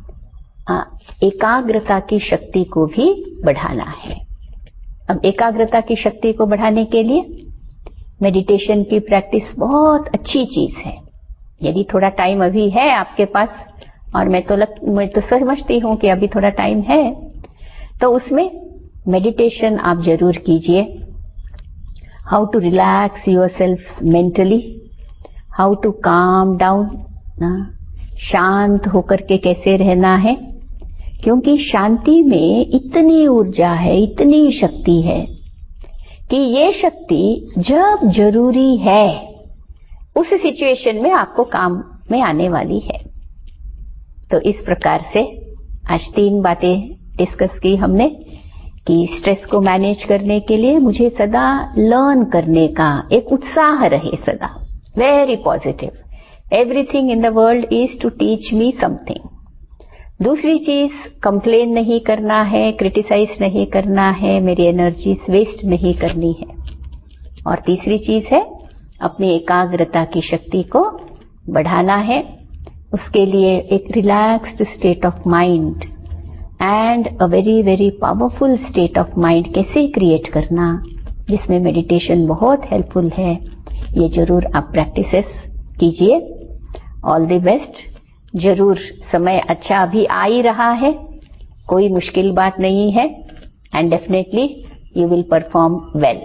C: एकाग्रता की शक्ति को भी बढ़ाना है। अब एकाग्रता की शक्ति को बढ़ाने के लिए मेडिटेशन की प्रैक्टिस बहुत अच्छी चीज है। यदि थोड़ा टाइम अभी है आपके पास, और मैं तो लग, मैं तो समझती हूं कि अभी थोड़ा टाइम है, तो उसमें मेडिटेशन आप जरूर कीजिए। How to relax yourself mentally, how to calm down, शांत होकर के कैसे रहना है, क्योंकि शांति में इतनी ऊर्जा है, इतनी शक्ति है कि ये शक्ति जब जरूरी है उस सिचुएशन में आपको काम में आने वाली है। तो इस प्रकार से आज तीन बातें डिस्कस की हमने कि स्ट्रेस को मैनेज करने के लिए मुझे सदा लर्न करने का एक उत्साह रहे, सदा very positive, everything in the world is to teach me something. दूसरी चीज, कंप्लेन नहीं करना है, क्रिटिसाइज नहीं करना है, मेरी एनर्जीज वेस्ट नहीं करनी है। और तीसरी चीज है अपनी एकाग्रता की शक्ति को बढ़ाना है। उसके लिए एक relaxed state of mind and a very very powerful state of mind कैसे क्रिएट करना, जिसमें मेडिटेशन बहुत हेल्पफुल है। ये जरूर आप प्रैक्टिसेस कीजिए। All the best. जरूर समय अच्छा अभी आ ही रहा है, कोई मुश्किल बात नहीं है, and definitely you will perform well.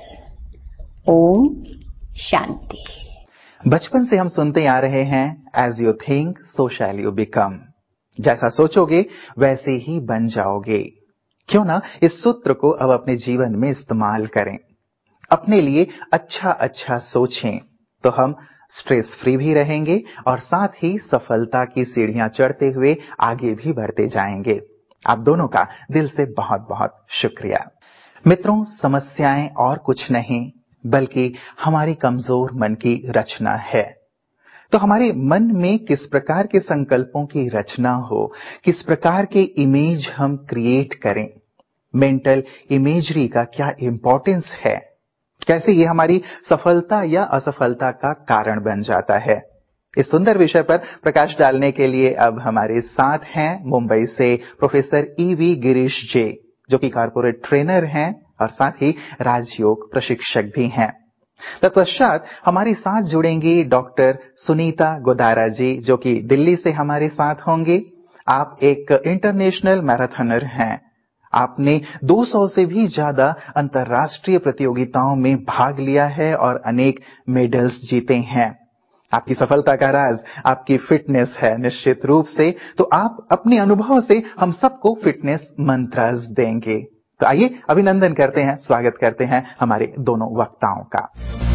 C: ओम शांति।
A: बचपन से हम सुनते आ रहे हैं, as you think so shall you become. जैसा सोचोगे वैसे ही बन जाओगे। क्यों ना इस सूत्र को अब अपने जीवन में इस्तेमाल करें। अपने लिए अच्छा अच्छा सोचें तो हम स्ट्रेस फ्री भी रहेंगे और साथ ही सफलता की सीढ़ियां चढ़ते हुए आगे भी बढ़ते जाएंगे। आप दोनों का दिल से बहुत बहुत शुक्रिया। मित्रों, समस्याएं और कुछ नहीं बल्कि हमारी कमजोर मन की रचना है। तो हमारे मन में किस प्रकार के संकल्पों की रचना हो, किस प्रकार के इमेज हम क्रिएट करें, मेंटल इमेजरी का क्या इंपॉर्टेंस है, कैसे ये हमारी सफलता या असफलता का कारण बन जाता है। इस सुंदर विषय पर प्रकाश डालने के लिए अब हमारे साथ हैं मुंबई से प्रोफेसर ईवी गिरीश जे, जो कि कॉर्पोरेट ट्रेनर हैं और साथ ही राजयोग प्रशिक्षक भी हैं। तत्पश्चात हमारे साथ जुड़ेंगी डॉक्टर सुनीता गोदारा जी, जो कि दिल्ली से हमारे साथ होंगे। आप एक इंटरनेशनल मैराथनर हैं। आपने दो सौ से भी ज्यादा अंतर्राष्ट्रीय प्रतियोगिताओं में भाग लिया है और अनेक मेडल्स जीते हैं। आपकी सफलता का राज आपकी फिटनेस है निश्चित रूप से। तो आप अपने अनुभव से हम सबको फिटनेस मंत्रस देंगे। तो आइए अभिनंदन करते हैं, स्वागत करते हैं हमारे दोनों वक्ताओं का।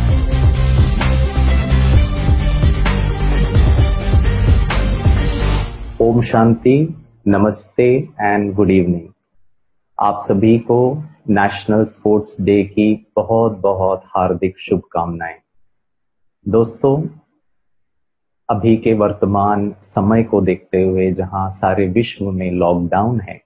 D: ओम शांति, नमस्ते एंड गुड इवनिंग। आप सभी को नेशनल स्पोर्ट्स डे की बहुत बहुत हार्दिक शुभकामनाएं। दोस्तों, अभी के वर्तमान समय को देखते हुए जहां सारे विश्व में लॉकडाउन है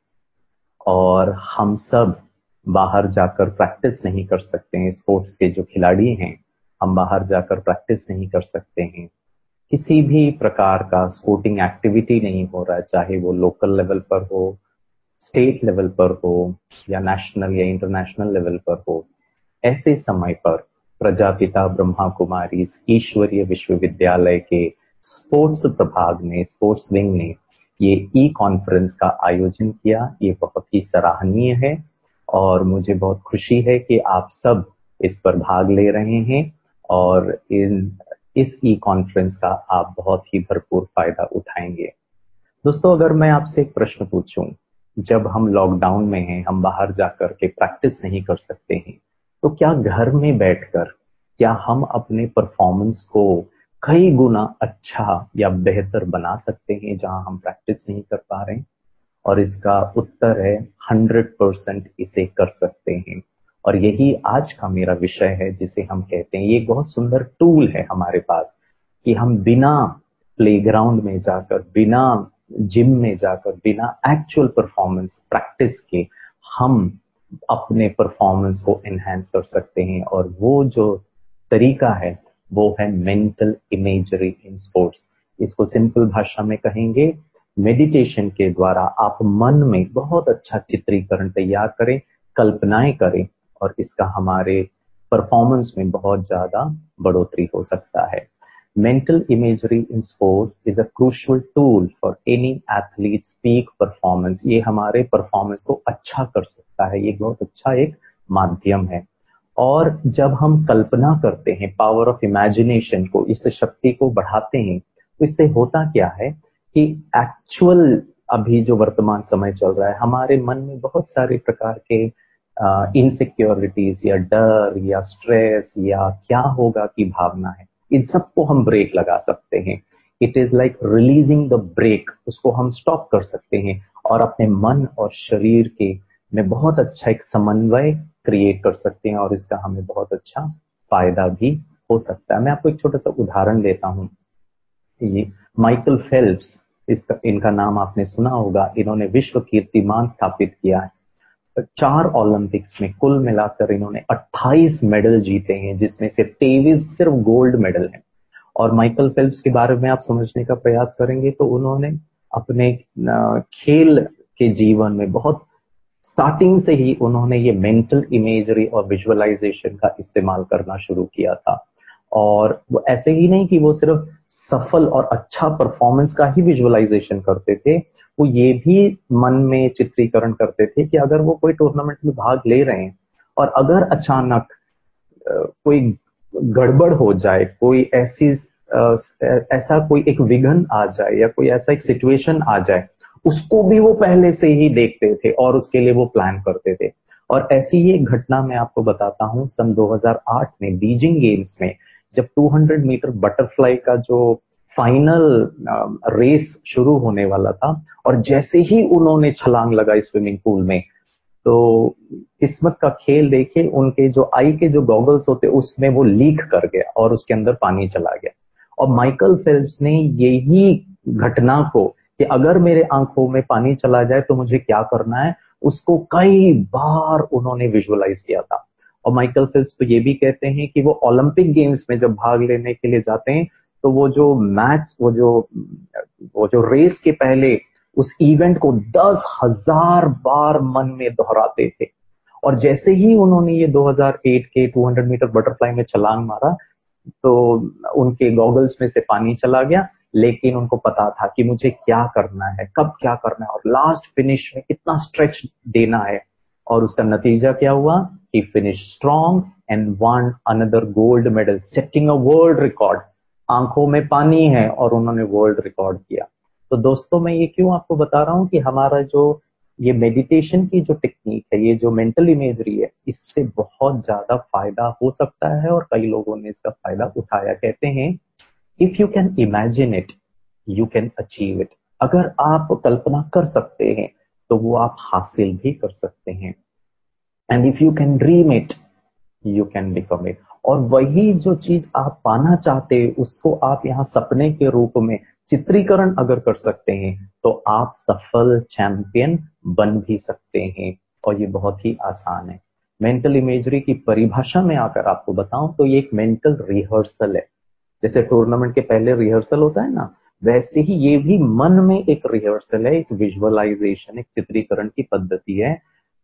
D: और हम सब बाहर जाकर प्रैक्टिस नहीं कर सकते हैं, स्पोर्ट्स के जो खिलाड़ी हैं हम बाहर जाकर प्रैक्टिस नहीं कर सकते हैं, किसी भी प्रकार का स्पोर्टिंग एक्टिविटी नहीं हो रहा है, चाहे वो लोकल लेवल पर हो, स्टेट लेवल पर हो या नेशनल या इंटरनेशनल लेवल पर हो। ऐसे समय पर प्रजापिता ब्रह्मा कुमारी ईश्वरीय विश्वविद्यालय के स्पोर्ट्स प्रभाग ने, स्पोर्ट्स विंग ने ये ई कॉन्फ्रेंस का आयोजन किया। ये बहुत ही सराहनीय है और मुझे बहुत खुशी है कि आप सब इस पर भाग ले रहे हैं और इन इस ई कॉन्फ्रेंस का आप बहुत ही भरपूर फायदा उठाएंगे। दोस्तों, अगर मैं आपसे एक प्रश्न पूछूं, जब हम लॉकडाउन में हैं, हम बाहर जाकर के प्रैक्टिस नहीं कर सकते हैं, तो क्या घर में बैठकर क्या हम अपने परफॉर्मेंस को कई गुना अच्छा या बेहतर बना सकते हैं जहां हम प्रैक्टिस नहीं कर पा रहे हैं? और इसका उत्तर है हंड्रेड परसेंट इसे कर सकते हैं। और यही आज का मेरा विषय है, जिसे हम कहते हैं, ये एक बहुत सुंदर टूल है हमारे पास कि हम बिना प्लेग्राउंड में जाकर, बिना जिम में जाकर, बिना एक्चुअल परफॉर्मेंस प्रैक्टिस के हम अपने परफॉर्मेंस को एनहांस कर सकते हैं। और वो जो तरीका है वो है मेंटल इमेजरी इन स्पोर्ट्स। इसको सिंपल भाषा में कहेंगे, मेडिटेशन के द्वारा आप मन में बहुत अच्छा चित्रीकरण तैयार करें, कल्पनाएं करें और इसका हमारे परफॉर्मेंस में बहुत ज्यादा बढ़ोतरी हो सकता है। Mental imagery in sports is a crucial tool for any athlete's peak performance. ये हमारे परफॉर्मेंस को अच्छा कर सकता है, ये बहुत अच्छा एक माध्यम है। और जब हम कल्पना करते हैं, पावर ऑफ इमेजिनेशन को, इस शक्ति को बढ़ाते हैं, तो इससे होता क्या है कि एक्चुअल अभी जो वर्तमान समय चल रहा है, हमारे मन में बहुत सारे प्रकार के इनसिक्योरिटीज या डर या स्ट्रेस या क्या होगा की भावना है, इन सबको हम ब्रेक लगा सकते हैं। It is like releasing the brake, उसको हम स्टॉप कर सकते हैं और अपने मन और शरीर के में बहुत अच्छा एक समन्वय क्रिएट कर सकते हैं और इसका हमें बहुत अच्छा फायदा भी हो सकता है। मैं आपको एक छोटा सा उदाहरण देता हूँ। ये माइकल फेल्प्स, इसका इनका नाम आपने सुना होगा। इन्होंने विश्व कीर्तिमान स्थापित किया है। चार ओलंपिक्स में कुल मिलाकर इन्होंने अट्ठाईस मेडल जीते हैं, जिसमें से तेईस सिर्फ गोल्ड मेडल हैं। और माइकल फेल्प्स के बारे में आप समझने का प्रयास करेंगे तो उन्होंने अपने खेल के जीवन में बहुत स्टार्टिंग से ही उन्होंने ये मेंटल इमेजरी और विजुअलाइजेशन का इस्तेमाल करना शुरू किया था। और वो ऐसे ही नहीं कि वो सिर्फ सफल और अच्छा परफॉर्मेंस का ही विजुअलाइजेशन करते थे, वो ये भी मन में चित्रीकरण करते थे कि अगर वो कोई टूर्नामेंट में भाग ले रहे हैं और अगर अचानक कोई गड़बड़ हो जाए, कोई ऐसी ऐसा कोई एक विघ्न आ जाए या कोई ऐसा एक सिचुएशन आ जाए, उसको भी वो पहले से ही देखते थे और उसके लिए वो प्लान करते थे। और ऐसी ही एक घटना मैं आपको बताता हूँ। सन दो हज़ार आठ में बीजिंग गेम्स में जब दो सौ मीटर बटरफ्लाई का जो फाइनल रेस शुरू होने वाला था और जैसे ही उन्होंने छलांग लगाई स्विमिंग पूल में, तो किस्मत का खेल देखे उनके जो आई के जो गॉगल्स होते उसमें वो लीक कर गया और उसके अंदर पानी चला गया। और माइकल फेल्प्स ने यही घटना को कि अगर मेरे आंखों में पानी चला जाए तो मुझे क्या करना है, उसको कई बार उन्होंने विजुअलाइज किया था। और माइकल फेल्प्स तो ये भी कहते हैं कि वो ओलंपिक गेम्स में जब भाग लेने के लिए जाते हैं तो वो जो मैच वो जो वो जो रेस के पहले उस इवेंट को दस हजार बार मन में दोहराते थे। और जैसे ही उन्होंने ये दो हज़ार आठ के दो सौ मीटर बटरफ्लाई में छलांग मारा तो उनके गॉगल्स में से पानी चला गया, लेकिन उनको पता था कि मुझे क्या करना है, कब क्या करना है और लास्ट फिनिश में कितना स्ट्रेच देना है। और उसका नतीजा क्या हुआ कि finish strong and won another gold medal, setting a world record. आंखों में पानी है और उन्होंने वर्ल्ड रिकॉर्ड किया। तो दोस्तों मैं ये क्यों आपको बता रहा हूँ कि हमारा जो ये मेडिटेशन की जो टेक्निक है, ये जो मेंटल इमेजरी है, इससे बहुत ज्यादा फायदा हो सकता है और कई लोगों ने इसका फायदा उठाया। कहते हैं if you can imagine it you can achieve it. अगर आप कल्पना कर सकते हैं तो वो आप हासिल भी कर सकते हैं। And if you can dream it you can become it. और वही जो चीज आप पाना चाहते हैं उसको आप यहाँ सपने के रूप में चित्रीकरण अगर कर सकते हैं तो आप सफल चैंपियन बन भी सकते हैं। और ये बहुत ही आसान है। मेंटल इमेजरी की परिभाषा में आकर आपको बताऊं तो ये एक मेंटल रिहर्सल है। जैसे टूर्नामेंट के पहले रिहर्सल होता है ना, वैसे ही ये भी मन में एक रिहर्सल है, एक विजुअलाइजेशन, एक चित्रीकरण की पद्धति है।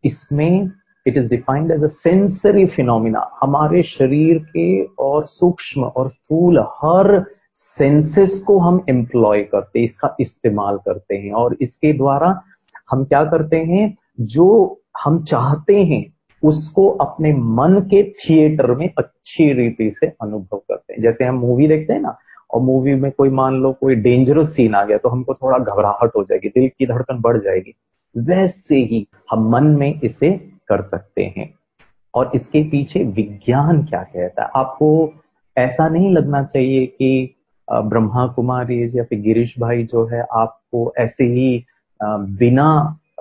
D: इसमें it is defined as a sensory phenomena. हमारे शरीर के और सूक्ष्म और स्थूल हर सेंसेस को हम एम्प्लॉय करते हैं, इसका इस्तेमाल करते हैं और इसके द्वारा हम क्या करते हैं, जो हम चाहते हैं उसको अपने मन के थिएटर में अच्छी रीति से अनुभव करते हैं। जैसे हम मूवी देखते हैं ना, और मूवी में कोई मान लो कोई डेंजरस सीन आ गया तो हमको थोड़ा घबराहट हो जाएगी, दिल की धड़कन बढ़ जाएगी। वैसे ही हम मन में इसे कर सकते हैं। और इसके पीछे विज्ञान क्या कहता है, आपको ऐसा नहीं लगना चाहिए कि ब्रह्मा कुमारी या फिर गिरीश भाई जो है आपको ऐसे ही बिना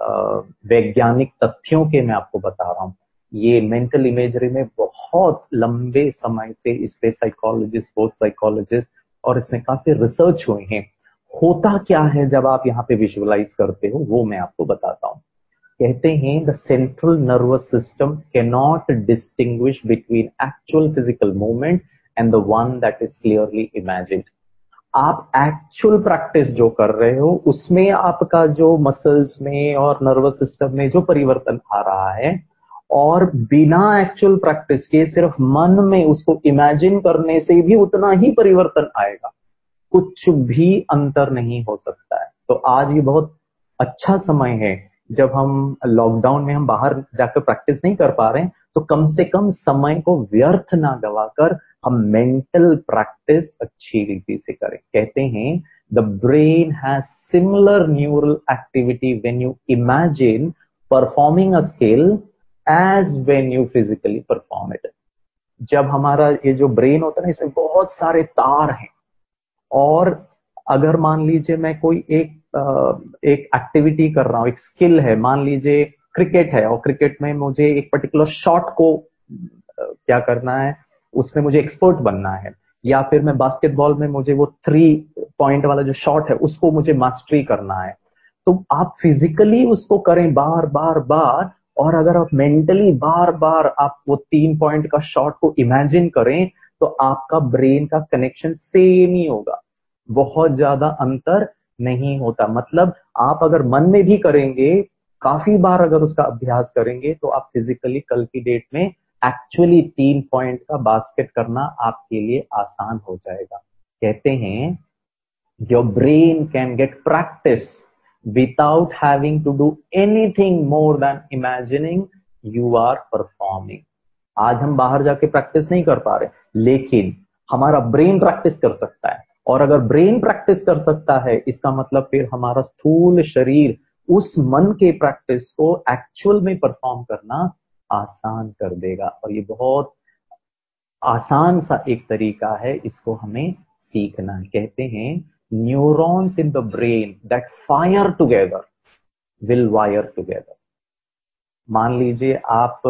D: वैज्ञानिक तथ्यों के मैं आपको बता रहा हूँ। ये मेंटल इमेजरी में बहुत लंबे समय से इस पे साइकोलॉजिस्ट, बोथ साइकोलॉजिस्ट और इसमें काफी रिसर्च हुए हैं। होता क्या है जब आप यहाँ पे विजुअलाइज करते हो वो मैं आपको बताता हूँ। कहते हैं the central nervous system can not distinguish between actual physical movement and the one that is clearly imagined. आप एक्चुअल प्रैक्टिस जो कर रहे हो उसमें आपका जो मसल्स में और नर्वस सिस्टम में जो परिवर्तन आ रहा है, और बिना एक्चुअल प्रैक्टिस के सिर्फ मन में उसको इमेजिन करने से भी उतना ही परिवर्तन आएगा। कुछ भी अंतर नहीं हो सकता है। तो आज ये बहुत अच्छा समय है, जब हम लॉकडाउन में हम बाहर जाकर प्रैक्टिस नहीं कर पा रहे हैं तो कम से कम समय को व्यर्थ ना गवाकर हम मेंटल प्रैक्टिस अच्छी रीति से करें। कहते हैं the brain has similar neural activity when you imagine performing a skill as when you physically perform it. जब हमारा ये जो ब्रेन होता है ना, इसमें बहुत सारे तार हैं, और अगर मान लीजिए मैं कोई एक एक एक्टिविटी कर रहा हूँ, एक स्किल है, मान लीजिए क्रिकेट है, और क्रिकेट में मुझे एक पर्टिकुलर शॉट को क्या करना है, उसमें मुझे एक्सपर्ट बनना है, या फिर मैं बास्केटबॉल में मुझे वो थ्री पॉइंट वाला जो शॉट है उसको मुझे मास्टरी करना है, तो आप फिजिकली उसको करें बार बार बार, और अगर आप मेंटली बार बार आप वो तीन पॉइंट का शॉट को इमेजिन करें, तो आपका ब्रेन का कनेक्शन सेम ही होगा, बहुत ज्यादा अंतर नहीं होता। मतलब आप अगर मन में भी करेंगे, काफी बार अगर उसका अभ्यास करेंगे, तो आप फिजिकली कल की डेट में एक्चुअली तीन पॉइंट का बास्केट करना आपके लिए आसान हो जाएगा। कहते हैं your brain can get practice without having to do anything more than imagining you are performing। आज हम बाहर जाके प्रैक्टिस नहीं कर पा रहे, लेकिन हमारा ब्रेन प्रैक्टिस कर सकता है, और अगर ब्रेन प्रैक्टिस कर सकता है, इसका मतलब फिर हमारा स्थूल शरीर उस मन के प्रैक्टिस को एक्चुअल में परफॉर्म करना आसान कर देगा। और ये बहुत आसान सा एक तरीका है, इसको हमें सीखना है। कहते हैं neurons in the brain that fire together will wire together. मान लीजिए आप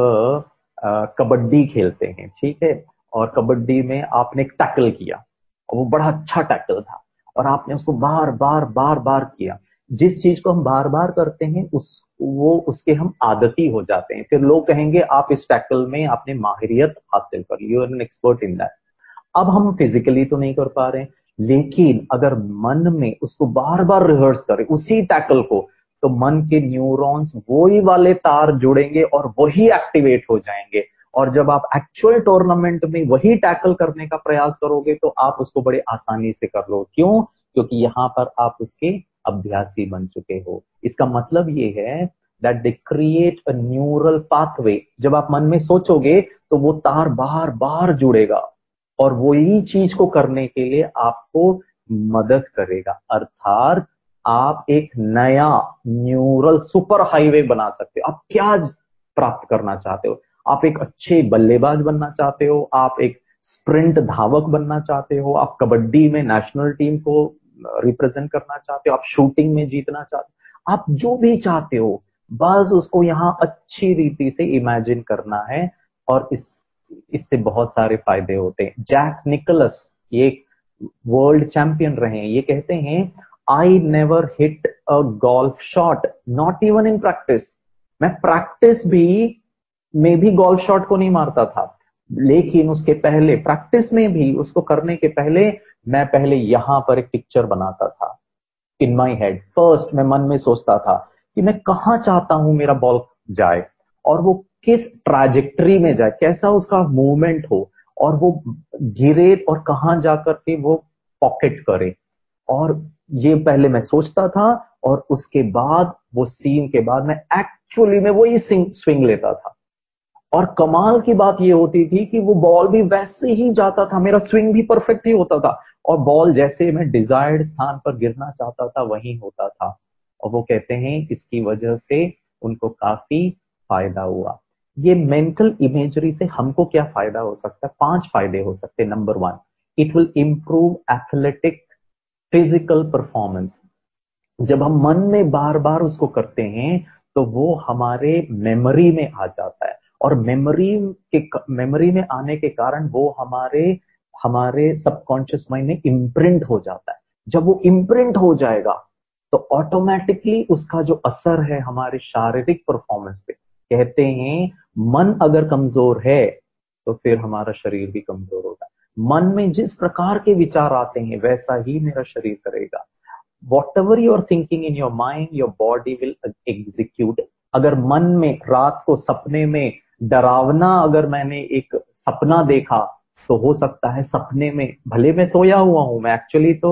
D: कबड्डी खेलते हैं, ठीक है, और कबड्डी में आपने एक टैकल किया, और वो बड़ा अच्छा टैकल था, और आपने उसको बार बार बार बार किया। जिस चीज को हम बार बार करते हैं उस वो उसके हम आदती हो जाते हैं, फिर लोग कहेंगे आप इस टैकल में आपने माहिरियत हासिल कर ली, you are an expert in that. अब हम फिजिकली तो नहीं कर पा रहे, लेकिन अगर मन में उसको बार बार रिहर्स करें उसी टैकल को, तो मन के न्यूरॉन्स वही वाले तार जुड़ेंगे और वही एक्टिवेट हो जाएंगे, और जब आप एक्चुअल टूर्नामेंट में वही टैकल करने का प्रयास करोगे, तो आप उसको बड़े आसानी से कर लो। क्यों? क्योंकि यहां पर आप उसके अभ्यासी बन चुके हो। इसका मतलब ये है that they create a neural pathway. जब आप मन में सोचोगे तो वो तार बार बार जुड़ेगा, और वही चीज को करने के लिए आपको मदद करेगा। अर्थात आप एक नया न्यूरल सुपर हाईवे बना सकते हो। आप क्या प्राप्त करना चाहते हो? आप एक अच्छे बल्लेबाज बनना चाहते हो, आप एक स्प्रिंट धावक बनना चाहते हो, आप कबड्डी में नेशनल टीम को रिप्रेजेंट करना चाहते हो, आप शूटिंग में जीतना चाहते हो, आप जो भी चाहते हो, बस उसको यहाँ अच्छी रीति से इमेजिन करना है, और इस इससे बहुत सारे फायदे होते हैं। जैक निकोलस ये वर्ल्ड चैंपियन रहे हैं, ये कहते हैं I never hit a golf shot not even in practice. मैं प्रैक्टिस भी में भी गोल्फ शॉट को नहीं मारता था, लेकिन उसके पहले प्रैक्टिस में भी उसको करने के पहले मैं पहले यहां पर एक पिक्चर बनाता था इन माई हेड। फर्स्ट मैं मन में सोचता था कि मैं कहां चाहता हूं मेरा बॉल जाए, और वो किस ट्रैजेक्टरी में जाए, कैसा उसका मूवमेंट हो, और वो गिरे और कहां जाकर के वो पॉकेट करे। और ये पहले मैं सोचता था, और उसके बाद वो सीन के बाद मैं एक्चुअली में वही स्विंग लेता था। और कमाल की बात ये होती थी कि वो बॉल भी वैसे ही जाता था, मेरा स्विंग भी परफेक्ट ही होता था, और बॉल जैसे मैं डिजायर्ड स्थान पर गिरना चाहता था वही होता था। और वो कहते हैं इसकी वजह से उनको काफी फायदा हुआ। ये मेंटल इमेजरी से हमको क्या फायदा हो सकता है? पांच फायदे हो सकते हैं। Number one, it will improve athletic physical performance. जब हम मन में बार बार उसको करते हैं तो वो हमारे मेमोरी में आ जाता है, और मेमोरी के मेमोरी में आने के कारण वो हमारे हमारे सबकॉन्शियस माइंड में इम्प्रिंट हो जाता है। जब वो इम्प्रिंट हो जाएगा तो ऑटोमेटिकली उसका जो असर है हमारे शारीरिक परफॉर्मेंस पे, कहते हैं मन अगर कमजोर है तो फिर हमारा शरीर भी कमजोर होगा। मन में जिस प्रकार के विचार आते हैं वैसा ही मेरा शरीर करेगा। Whatever you are thinking in your mind, your body will execute। अगर मन में रात को सपने में डरावना अगर मैंने एक सपना देखा, तो हो सकता है सपने में, भले मैं सोया हुआ हूं, मैं एक्चुअली तो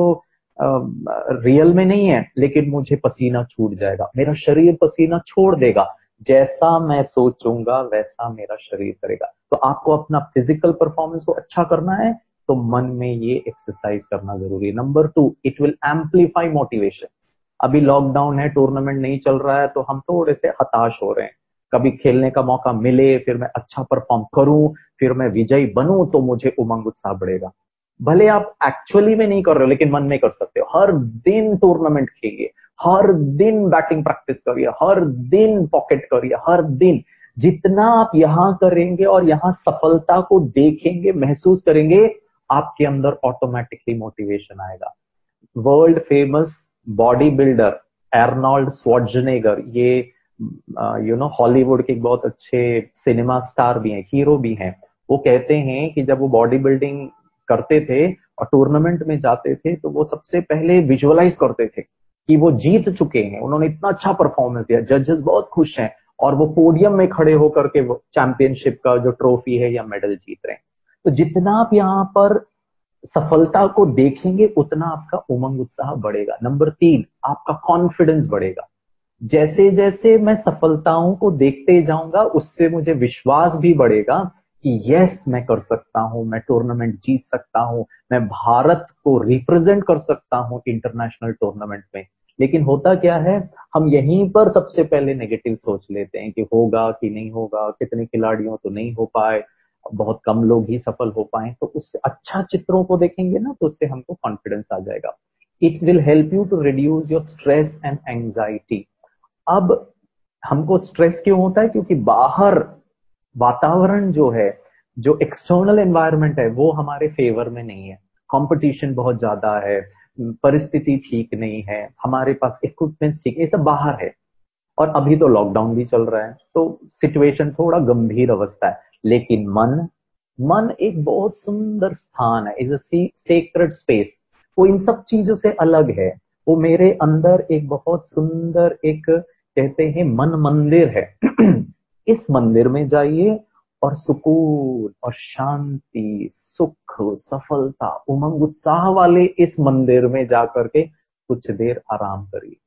D: रियल में नहीं है, लेकिन मुझे पसीना छूट जाएगा, मेरा शरीर पसीना छोड़ देगा। जैसा मैं सोचूंगा वैसा मेरा शरीर करेगा। तो आपको अपना फिजिकल परफॉर्मेंस को अच्छा करना है तो मन में ये एक्सरसाइज करना जरूरी है। Number two, it will amplify motivation. अभी लॉकडाउन है, टूर्नामेंट नहीं चल रहा है, तो हम थोड़े से हताश हो रहे हैं, कभी खेलने का मौका मिले, फिर मैं अच्छा परफॉर्म करूं, फिर मैं विजयी बनूं, तो मुझे उमंग उत्साह बढ़ेगा। भले आप एक्चुअली में नहीं कर रहे हो, लेकिन मन में कर सकते हो। हर दिन टूर्नामेंट खेलिए, हर दिन बैटिंग प्रैक्टिस करिए, हर दिन पॉकेट करिए, हर दिन जितना आप यहां करेंगे और यहां सफलता को देखेंगे, महसूस करेंगे, आपके अंदर ऑटोमेटिकली मोटिवेशन आएगा। World famous body builder Arnold Schwarzenegger, ये यू नो हॉलीवुड के बहुत अच्छे सिनेमा स्टार भी हैं, हीरो भी हैं, वो कहते हैं कि जब वो बॉडी बिल्डिंग करते थे और टूर्नामेंट में जाते थे, तो वो सबसे पहले विजुअलाइज करते थे कि वो जीत चुके हैं, उन्होंने इतना अच्छा परफॉर्मेंस दिया, जजेस बहुत खुश हैं, और वो पोडियम में खड़े होकर के वो चैंपियनशिप का जो ट्रॉफी है या मेडल जीत रहे हैं। तो जितना आप यहाँ पर सफलता को देखेंगे, उतना आपका उमंग उत्साह बढ़ेगा। नंबर तीन, आपका कॉन्फिडेंस बढ़ेगा। जैसे जैसे मैं सफलताओं को देखते जाऊंगा, उससे मुझे विश्वास भी बढ़ेगा कि यस, मैं कर सकता हूं, मैं टूर्नामेंट जीत सकता हूं, मैं भारत को रिप्रेजेंट कर सकता हूं इंटरनेशनल टूर्नामेंट में। लेकिन होता क्या है, हम यहीं पर सबसे पहले नेगेटिव सोच लेते हैं कि होगा कि नहीं होगा, कितने खिलाड़ियों तो नहीं हो पाए, बहुत कम लोग ही सफल हो पाए। तो उससे अच्छा चित्रों को देखेंगे ना, तो उससे हमको कॉन्फिडेंस आ जाएगा। It will help you to reduce your stress and anxiety. अब हमको स्ट्रेस क्यों होता है? क्योंकि बाहर वातावरण जो है, जो एक्सटर्नल एनवायरनमेंट है, वो हमारे फेवर में नहीं है। कंपटीशन बहुत ज्यादा है, परिस्थिति ठीक नहीं है, हमारे पास इक्विपमेंट्स ठीक, ये सब बाहर है। और अभी तो लॉकडाउन भी चल रहा है, तो सिचुएशन थोड़ा गंभीर अवस्था है। लेकिन मन मन एक बहुत सुंदर स्थान है, इज अ सेक्रेड स्पेस। वो इन सब चीजों से अलग है। वो मेरे अंदर एक बहुत सुंदर, एक कहते हैं मन मंदिर है। इस मंदिर में जाइए और सुकून और शांति, सुख, सफलता, उमंग उत्साह वाले इस मंदिर में जाकर के कुछ देर आराम करिए।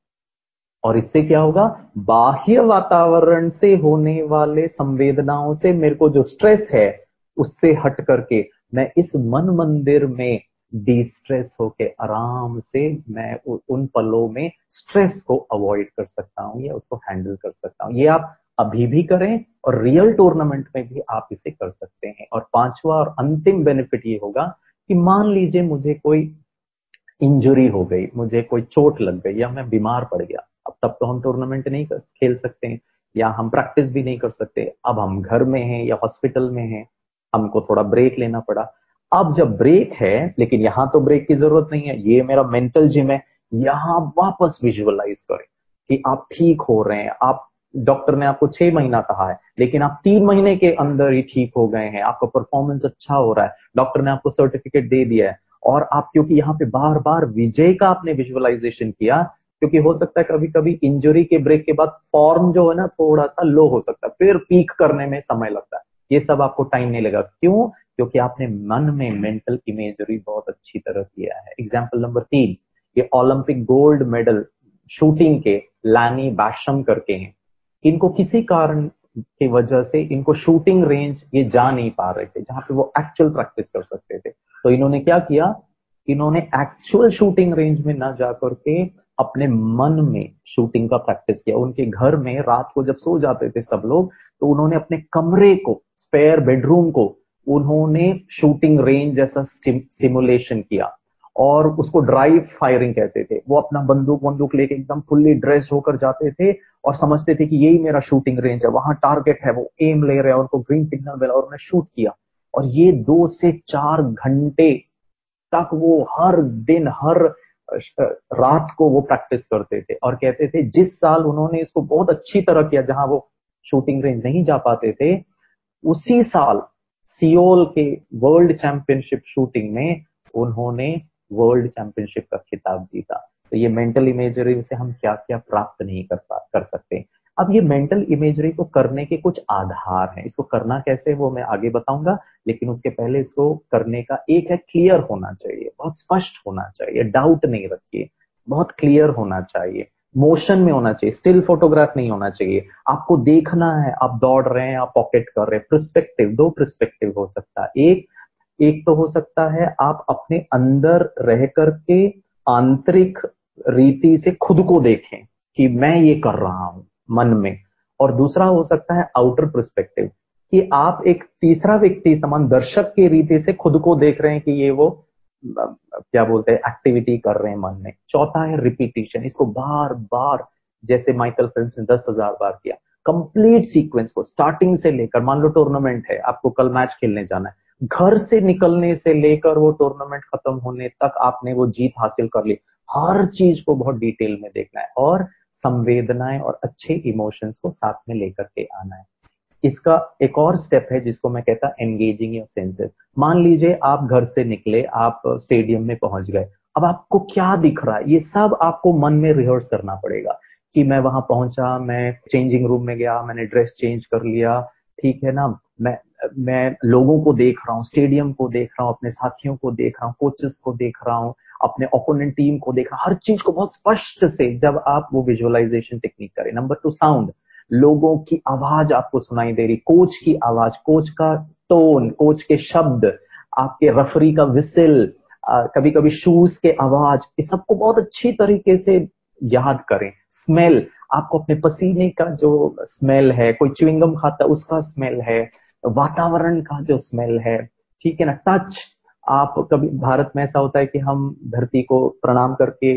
D: और इससे क्या होगा, बाह्य वातावरण से होने वाले संवेदनाओं से मेरे को जो स्ट्रेस है, उससे हट करके मैं इस मन मंदिर में डी स्ट्रेस होके आराम से मैं उन पलों में स्ट्रेस को अवॉइड कर सकता हूं या उसको हैंडल कर सकता हूं। ये आप अभी भी करें और रियल टूर्नामेंट में भी आप इसे कर सकते हैं। और पांचवा और अंतिम बेनिफिट ये होगा कि मान लीजिए मुझे कोई इंजरी हो गई, मुझे कोई चोट लग गई, या मैं बीमार पड़ गया। अब तब तो हम टूर्नामेंट नहीं खेल सकते हैं, या हम प्रैक्टिस भी नहीं कर सकते। अब हम घर में हैं या हॉस्पिटल में हैं, हमको थोड़ा ब्रेक लेना पड़ा। अब जब ब्रेक है, लेकिन यहां तो ब्रेक की जरूरत नहीं है, ये मेरा मेंटल जिम है, यहां वापस विजुअलाइज करें कि आप ठीक हो रहे हैं। आप, डॉक्टर ने आपको छह महीना कहा है, लेकिन आप तीन महीने के अंदर ही ठीक हो गए हैं, आपका परफॉर्मेंस अच्छा हो रहा है, डॉक्टर ने आपको सर्टिफिकेट दे दिया है। और आप क्योंकि यहाँ पे बार बार विजय का आपने विजुअलाइजेशन किया, क्योंकि हो सकता है कभी कभी इंजरी के ब्रेक के बाद फॉर्म जो है ना थोड़ा सा लो हो सकता है, फिर पीक करने में समय लगता है। ये सब आपको टाइम नहीं लगा। क्यों? क्योंकि आपने मन में मेंटल इमेजरी बहुत अच्छी तरह किया है। एग्जाम्पल नंबर तीन, ये ओलंपिक गोल्ड मेडल शूटिंग के लैनी बैशम करके हैं। इनको किसी कारण की वजह से इनको शूटिंग रेंज ये जा नहीं पा रहे थे, जहां पे वो एक्चुअल प्रैक्टिस कर सकते थे। तो इन्होंने क्या किया, इन्होंने एक्चुअल शूटिंग रेंज में ना जाकर के अपने मन में शूटिंग का प्रैक्टिस किया। उनके घर में रात को जब सो जाते थे सब लोग, तो उन्होंने अपने कमरे को, स्पेयर बेडरूम को, उन्होंने शूटिंग रेंज जैसा सिमुलेशन किया, और उसको ड्राइव फायरिंग कहते थे। वो अपना बंदूक बंदूक लेके एकदम फुल्ली ड्रेस होकर जाते थे और समझते थे कि यही मेरा शूटिंग रेंज है, वहां टारगेट है, वो एम ले रहे हैं, उनको ग्रीन सिग्नल मिला और उन्होंने शूट किया। और ये दो से चार घंटे तक वो हर दिन, हर रात को वो प्रैक्टिस करते थे। और कहते थे जिस साल उन्होंने इसको बहुत अच्छी तरह किया, जहां वो शूटिंग रेंज नहीं जा पाते थे, उसी साल सियोल के वर्ल्ड चैंपियनशिप शूटिंग में उन्होंने वर्ल्ड चैंपियनशिप का खिताब जीता। तो ये मेंटल इमेजरी से हम क्या क्या प्राप्त नहीं कर पा कर सकते। अब ये मेंटल इमेजरी को करने के कुछ आधार हैं, इसको करना कैसे वो मैं आगे बताऊंगा, लेकिन उसके पहले इसको करने का एक है, क्लियर होना चाहिए, बहुत स्पष्ट होना चाहिए, डाउट नहीं रखिए, बहुत क्लियर होना चाहिए, मोशन में होना चाहिए, स्टिल फोटोग्राफ नहीं होना चाहिए। आपको देखना है, आप दौड़ रहे हैं, आप पॉकेट कर रहे हैं। पर्सपेक्टिव, दो पर्सपेक्टिव हो सकता है। एक एक तो हो सकता है आप अपने अंदर रह करके आंतरिक रीति से खुद को देखें कि मैं ये कर रहा हूं मन में, और दूसरा हो सकता है आउटर पर्सपेक्टिव, कि आप एक तीसरा व्यक्ति समान दर्शक की रीति से खुद को देख रहे हैं कि ये वो क्या बोलते हैं एक्टिविटी कर रहे हैं मन में। चौथा है रिपीटिशन, इसको बार बार, जैसे माइकल फेल्प्स ने दस हजार बार किया, कंप्लीट सीक्वेंस को स्टार्टिंग से लेकर, मान लो टूर्नामेंट है, आपको कल मैच खेलने जाना है, घर से निकलने से लेकर वो टूर्नामेंट खत्म होने तक आपने वो जीत हासिल कर ली, हर चीज को बहुत डिटेल में देखना है और संवेदनाएं और अच्छे इमोशंस को साथ में लेकर के आना है। इसका एक और स्टेप है जिसको मैं कहता एंगेजिंग योर सेंसेस। मान लीजिए आप घर से निकले, आप स्टेडियम में पहुंच गए, अब आपको क्या दिख रहा है ये सब आपको मन में रिहर्स करना पड़ेगा कि मैं वहां पहुंचा, मैं चेंजिंग रूम में गया, मैंने ड्रेस चेंज कर लिया, ठीक है ना, मैं मैं लोगों को देख रहा हूँ, स्टेडियम को देख रहा हूँ, अपने साथियों को देख रहा हूँ, कोचेस को देख रहा हूँ, अपने ओपोनेंट टीम को देख रहा हूँ, हर चीज को बहुत स्पष्ट से जब आप वो विजुअलाइजेशन टेक्निक करें। नंबर टू, साउंड, लोगों की आवाज आपको सुनाई दे रही, कोच की आवाज, कोच का टोन, कोच के शब्द, आपके रेफरी का विसिल, कभी कभी शूज के आवाज, इस सबको बहुत अच्छी तरीके से याद करें। स्मेल, आपको अपने पसीने का जो स्मेल है, कोई च्युइंगम खाता है उसका स्मेल है, वातावरण का जो स्मेल है, ठीक है ना। टच, आप कभी, भारत में ऐसा होता है कि हम धरती को प्रणाम करके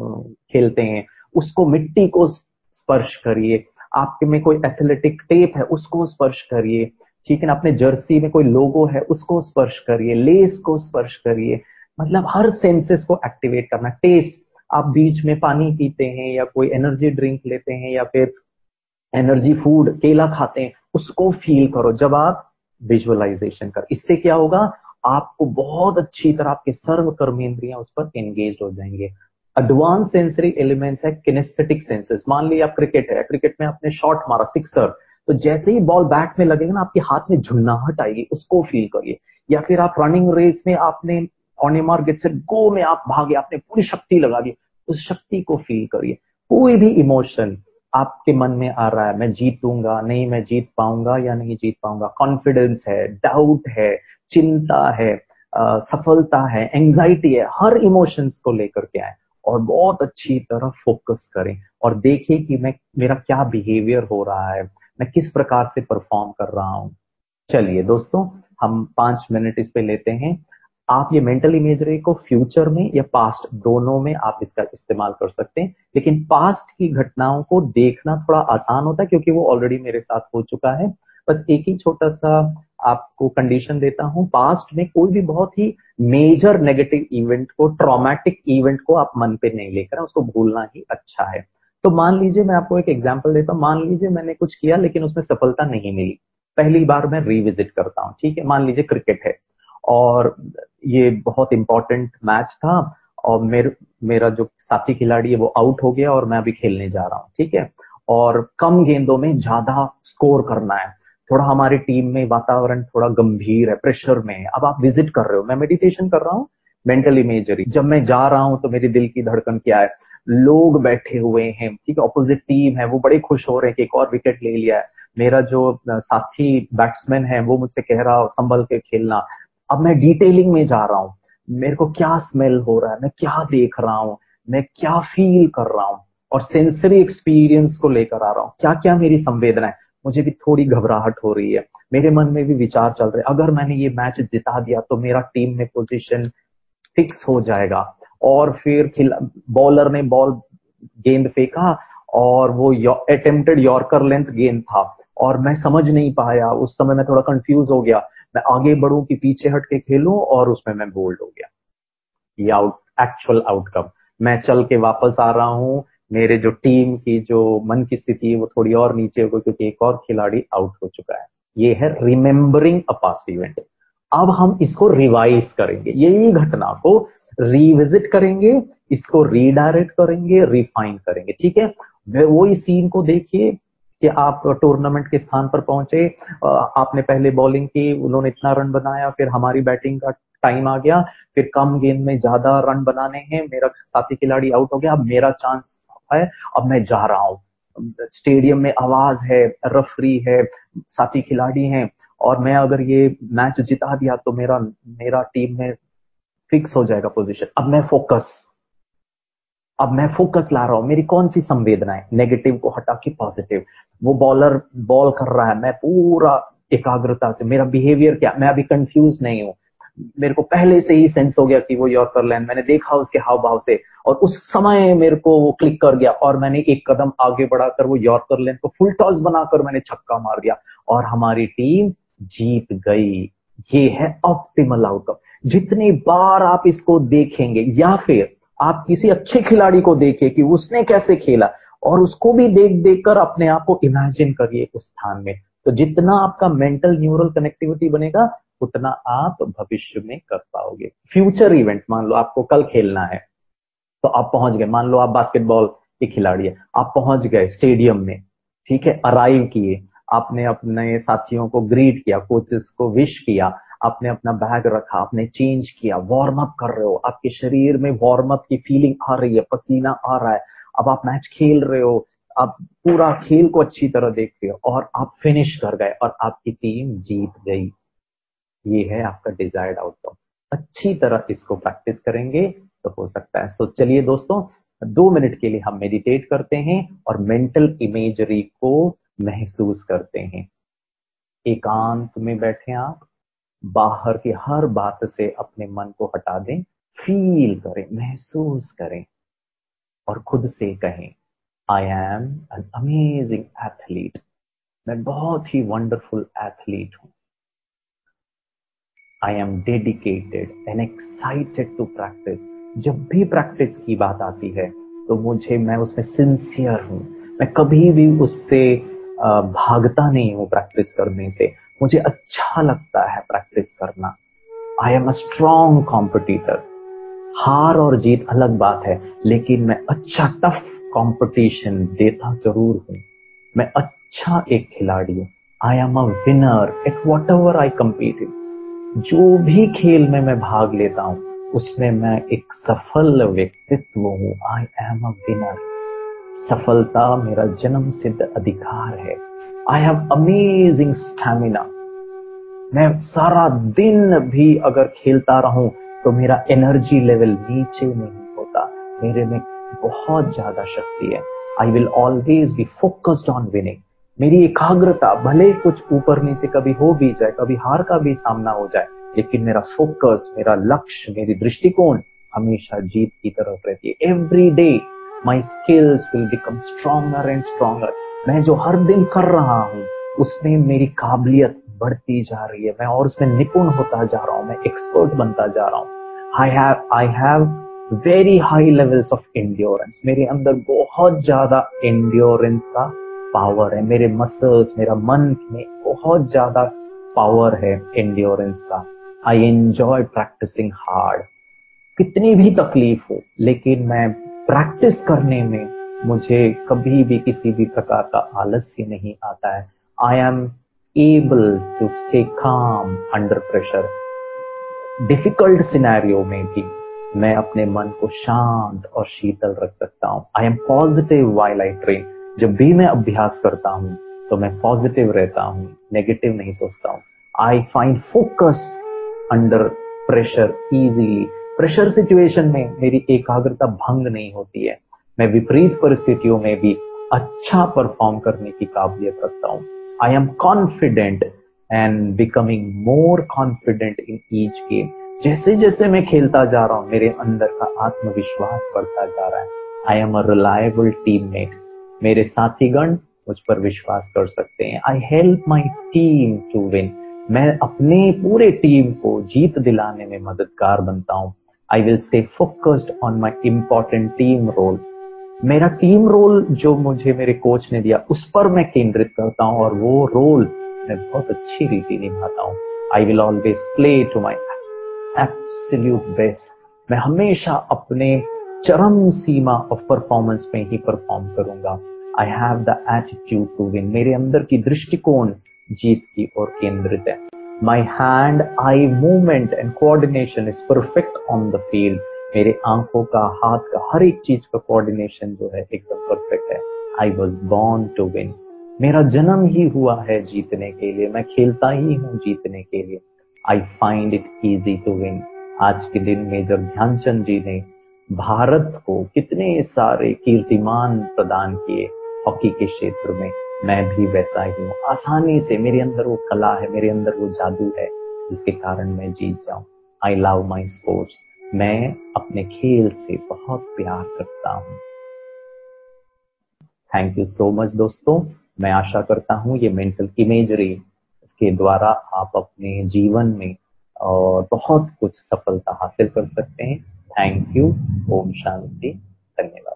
D: खेलते हैं, उसको, मिट्टी को स्पर्श करिए। आपके में कोई एथलेटिक टेप है उसको स्पर्श करिए, ठीक है ना। अपने जर्सी में कोई लोगो है उसको स्पर्श करिए, लेस को स्पर्श करिए, मतलब हर सेंसेस को एक्टिवेट करना। टेस्ट, आप बीच में पानी पीते हैं या कोई एनर्जी ड्रिंक लेते हैं या फिर एनर्जी फूड केला खाते हैं, उसको फील करो जब आप विजुअलाइजेशन कर। इससे क्या होगा, आपको बहुत अच्छी तरह आपके सर्व कर्मेंद्रियां उस पर एंगेज हो जाएंगे। एडवांस सेंसरी एलिमेंट्स है किनेस्थेटिक सेंसेस। मान लीजिए आप क्रिकेट है, क्रिकेट में आपने शॉट मारा, सिक्सर, तो जैसे ही बॉल बैट में लगेगा ना, आपके हाथ में झुन्नाहट आएगी, उसको फील करिए। या फिर आप रनिंग रेस में आपने ऑनिमार गेट से गो में आप भागे, आपने पूरी शक्ति लगा दी, उस शक्ति को फील करिए। कोई भी इमोशन आपके मन में आ रहा है, मैं जीतूंगा नहीं, मैं जीत पाऊंगा या नहीं जीत पाऊंगा, कॉन्फिडेंस है, डाउट है, चिंता है, आ, सफलता है, एंजाइटी है, हर इमोशंस को लेकर के आए और बहुत अच्छी तरह फोकस करें और देखिए कि मैं, मेरा क्या बिहेवियर हो रहा है, मैं किस प्रकार से परफॉर्म कर रहा हूं। चलिए दोस्तों, हम पांच मिनट इस पे लेते हैं। आप ये मेंटल इमेजरी को फ्यूचर में या पास्ट दोनों में आप इसका इस्तेमाल कर सकते हैं, लेकिन पास्ट की घटनाओं को देखना थोड़ा आसान होता है क्योंकि वो ऑलरेडी मेरे साथ हो चुका है। बस एक ही छोटा सा आपको कंडीशन देता हूं, पास्ट में कोई भी बहुत ही मेजर नेगेटिव इवेंट को, ट्रॉमेटिक इवेंट को आप मन पे नहीं लेकर, उसको भूलना ही अच्छा है। तो मान लीजिए, मैं आपको एक एग्जांपल देता हूं, मान लीजिए मैंने कुछ किया लेकिन उसमें सफलता नहीं मिली, पहली बार मैं रिविजिट करता हूं, ठीक है। मान लीजिए क्रिकेट है और ये बहुत इंपॉर्टेंट मैच था और मेरे मेरा जो साथी खिलाड़ी है वो आउट हो गया और मैं अभी खेलने जा रहा हूँ, ठीक है। और कम गेंदों में ज्यादा स्कोर करना है, थोड़ा हमारी टीम में वातावरण थोड़ा गंभीर है, प्रेशर में है। अब आप विजिट कर रहे हो, मैं मेडिटेशन कर रहा हूँ, मेंटल इमेजरी, जब मैं जा रहा हूं तो मेरी दिल की धड़कन क्या है, लोग बैठे हुए हैं, ठीक है, ऑपोजिट टीम है, वो बड़े खुश हो रहे हैं कि एक और विकेट ले लिया है। मेरा जो साथी बैट्समैन है वो मुझसे कह रहा हो संभल के खेलना। अब मैं डिटेलिंग में जा रहा हूं, मेरे को क्या स्मेल हो रहा है, मैं क्या देख रहा हूं, मैं क्या फील कर रहा हूं और सेंसरी एक्सपीरियंस को लेकर आ रहा हूं, क्या क्या मेरी संवेदना है। मुझे भी थोड़ी घबराहट हो रही है, मेरे मन में भी विचार चल रहे हैं, अगर मैंने ये मैच जिता दिया तो मेरा टीम में पोजीशन फिक्स हो जाएगा। और फिर बॉलर ने बॉल गेंद फेंका और वो अटेम्प्टेड यॉर्कर लेंथ गेंद था और मैं समझ नहीं पाया, उस समय मैं थोड़ा कंफ्यूज हो गया, मैं आगे बढ़ूं कि पीछे हट के खेलूं, और उसमें मैं बोल्ड हो गया। ये आउट एक्चुअल आउटकम। मैं चल के वापस आ रहा हूं, मेरे जो टीम की जो मन की स्थिति है वो थोड़ी और नीचे हो गई क्योंकि एक और खिलाड़ी आउट हो चुका है। ये है रिमेम्बरिंग अ पास्ट इवेंट। अब हम इसको रिवाइज करेंगे, यही घटना को रिविजिट करेंगे, इसको रीडायरेक्ट करेंगे, रिफाइन करेंगे, ठीक है। वही सीन को देखिए कि आप टूर्नामेंट के स्थान पर पहुंचे, आपने पहले बॉलिंग की, उन्होंने इतना रन बनाया, फिर हमारी बैटिंग का टाइम आ गया, फिर कम गेंद में ज्यादा रन बनाने हैं, मेरा साथी खिलाड़ी आउट हो गया, अब मेरा चांस है, अब मैं जा रहा हूँ। स्टेडियम में आवाज है, रेफरी है, साथी खिलाड़ी हैं, और मैं अगर ये मैच जिता दिया तो मेरा मेरा टीम में फिक्स हो जाएगा पोजीशन। अब मैं फोकस अब मैं फोकस ला रहा हूं, मेरी कौन सी संवेदना है, नेगेटिव को हटा के पॉजिटिव। वो बॉलर बॉल कर रहा है, मैं पूरा एकाग्रता से, मेरा बिहेवियर क्या, मैं अभी कंफ्यूज नहीं हूँ, मेरे को पहले से ही सेंस हो गया कि वो यॉर्कर लैंड, मैंने देखा उसके हाव भाव से और उस समय मेरे को वो क्लिक कर गया और मैंने एक कदम आगे बढ़ाकर वो यॉर्कर लैंड को फुल टॉस बनाकर मैंने छक्का मार दिया और हमारी टीम जीत गई। ये है ऑप्टिमल आउटकम। जितनी बार आप इसको देखेंगे या फिर आप किसी अच्छे खिलाड़ी को देखिए कि उसने कैसे खेला और उसको भी देख देख कर अपने आप को इमेजिन करिए उस स्थान में, तो जितना आपका मेंटल न्यूरल कनेक्टिविटी बनेगा उतना आप भविष्य में कर पाओगे। फ्यूचर इवेंट, मान लो आपको कल खेलना है तो आप पहुंच गए, मान लो आप बास्केटबॉल के खिलाड़ी है, आप पहुंच गए स्टेडियम में, ठीक है, अराइव किए, आपने अपने साथियों को ग्रीट किया, कोचेस को विश किया, आपने अपना बैग रखा, आपने चेंज किया, वार्म अप कर रहे हो, आपके शरीर में वार्म अप की फीलिंग आ रही है, पसीना आ रहा है, अब आप मैच खेल रहे हो, आप पूरा खेल को अच्छी तरह देख रहे हो और आप फिनिश कर गए और आपकी टीम जीत गई। ये है आपका डिजायर्ड आउटकम। अच्छी तरह इसको प्रैक्टिस करेंगे तो हो सकता है। तो चलिए दोस्तों, दो मिनट के लिए हम मेडिटेट करते हैं और मेंटल इमेजरी को महसूस करते हैं। एकांत में बैठे आप, बाहर की हर बात से अपने मन को हटा दें, फील करें, महसूस करें और खुद से कहें, I am an amazing athlete. मैं बहुत ही वंडरफुल एथलीट हूं। I am dedicated and excited to practise. जब भी प्रैक्टिस की बात आती है तो मुझे, मैं उसमें सिंसियर हूं, मैं कभी भी उससे भागता नहीं हूं। प्रैक्टिस करने से मुझे अच्छा लगता है प्रैक्टिस करना। I am a strong competitor. हार और जीत अलग बात है, लेकिन मैं अच्छा टफ कंपटीशन देता जरूर हूं। मैं अच्छा एक खिलाड़ी हूं। I am a winner at whatever I compete in. जो भी खेल में मैं भाग लेता हूं उसमें मैं एक सफल व्यक्तित्व हूं। I am a winner. सफलता मेरा जन्म सिद्ध अधिकार है। I have amazing stamina. मैं सारा दिन भी अगर खेलता रहूं तो मेरा एनर्जी लेवल नीचे नहीं होता, मेरे में बहुत ज्यादा शक्ति है। I will always be focused on winning. मेरी एकाग्रता भले कुछ ऊपर नीचे कभी हो भी जाए, कभी हार का भी सामना हो जाए, लेकिन मेरा फोकस, मेरा लक्ष्य, मेरी दृष्टिकोण हमेशा जीत की तरफ रहती है। Every day my skills will become stronger and stronger. मैं जो हर दिन कर रहा हूं उसमें मेरी काबिलियत बढ़ती जा रही है, मैं और उसमें निपुण होता जा रहा हूं, मैं एक्सपर्ट बनता जा रहा हूं। I have I have very high levels of endurance. मेरे अंदर बहुत ज्यादा एंड्योरेंस का पावर है। मेरे मसल्स, मेरा मन में बहुत ज्यादा पावर है एंड्योरेंस का। I enjoy practising hard. कितनी भी तकलीफ हो, लेकिन मैं प्रैक्टिस करने में मुझे कभी भी किसी भी प्रकार का आलस्य नहीं आता है। I am able to stay calm under pressure. Difficult scenario में भी मैं अपने मन को शांत और शीतल रख सकता हूं। I am positive while I train. जब भी मैं अभ्यास करता हूं तो मैं पॉजिटिव रहता हूं, नेगेटिव नहीं सोचता हूं। I find focus under pressure easily. Pressure situation में मेरी एकाग्रता भंग नहीं होती है। मैं विपरीत परिस्थितियों में भी अच्छा परफॉर्म करने की काबिलियत रखता हूं। I am confident and becoming more confident in each game. जैसे जैसे मैं खेलता जा रहा हूं मेरे अंदर का आत्मविश्वास बढ़ता जा रहा है। I am a reliable teammate. मेरे साथीगण मुझ पर विश्वास कर सकते हैं। I help my team to win. मैं अपने पूरे टीम को जीत दिलाने में मददगार बनता हूं। I will stay focused on my important team role. मेरा टीम रोल जो मुझे मेरे कोच ने दिया उस पर मैं केंद्रित करता हूं और वो रोल मैं बहुत अच्छी रीति निभाता हूं। I will always play to my absolute best. मैं हमेशा अपने चरम सीमा ऑफ परफॉर्मेंस में ही परफॉर्म करूंगा। I have the attitude to win. मेरे अंदर की दृष्टिकोण जीत की ओर केंद्रित है। My hand eye movement and coordination is perfect on the field. मेरे आंखों का, हाथ का, हर एक चीज का कोऑर्डिनेशन जो है एकदम परफेक्ट है। I was born to win. मेरा जन्म ही हुआ है जीतने के लिए। मैं खेलता ही हूँ जीतने के लिए। I find it easy to win. आज के दिन मेजर ध्यानचंद जी ने भारत को कितने सारे कीर्तिमान प्रदान किए हॉकी के क्षेत्र में। मैं भी वैसा ही हूँ। आसानी से मेरे अंदर वो कला है, मेरे अंदर वो जादू है जिसके कारण मैं जीत जाऊं। I love my sports. मैं अपने खेल से बहुत प्यार करता हूँ। थैंक यू सो मच दोस्तों। मैं आशा करता हूँ ये मेंटल इमेजरी के द्वारा आप अपने जीवन में और बहुत कुछ सफलता हासिल कर सकते हैं। Thank you. ओम शांति। धन्यवाद।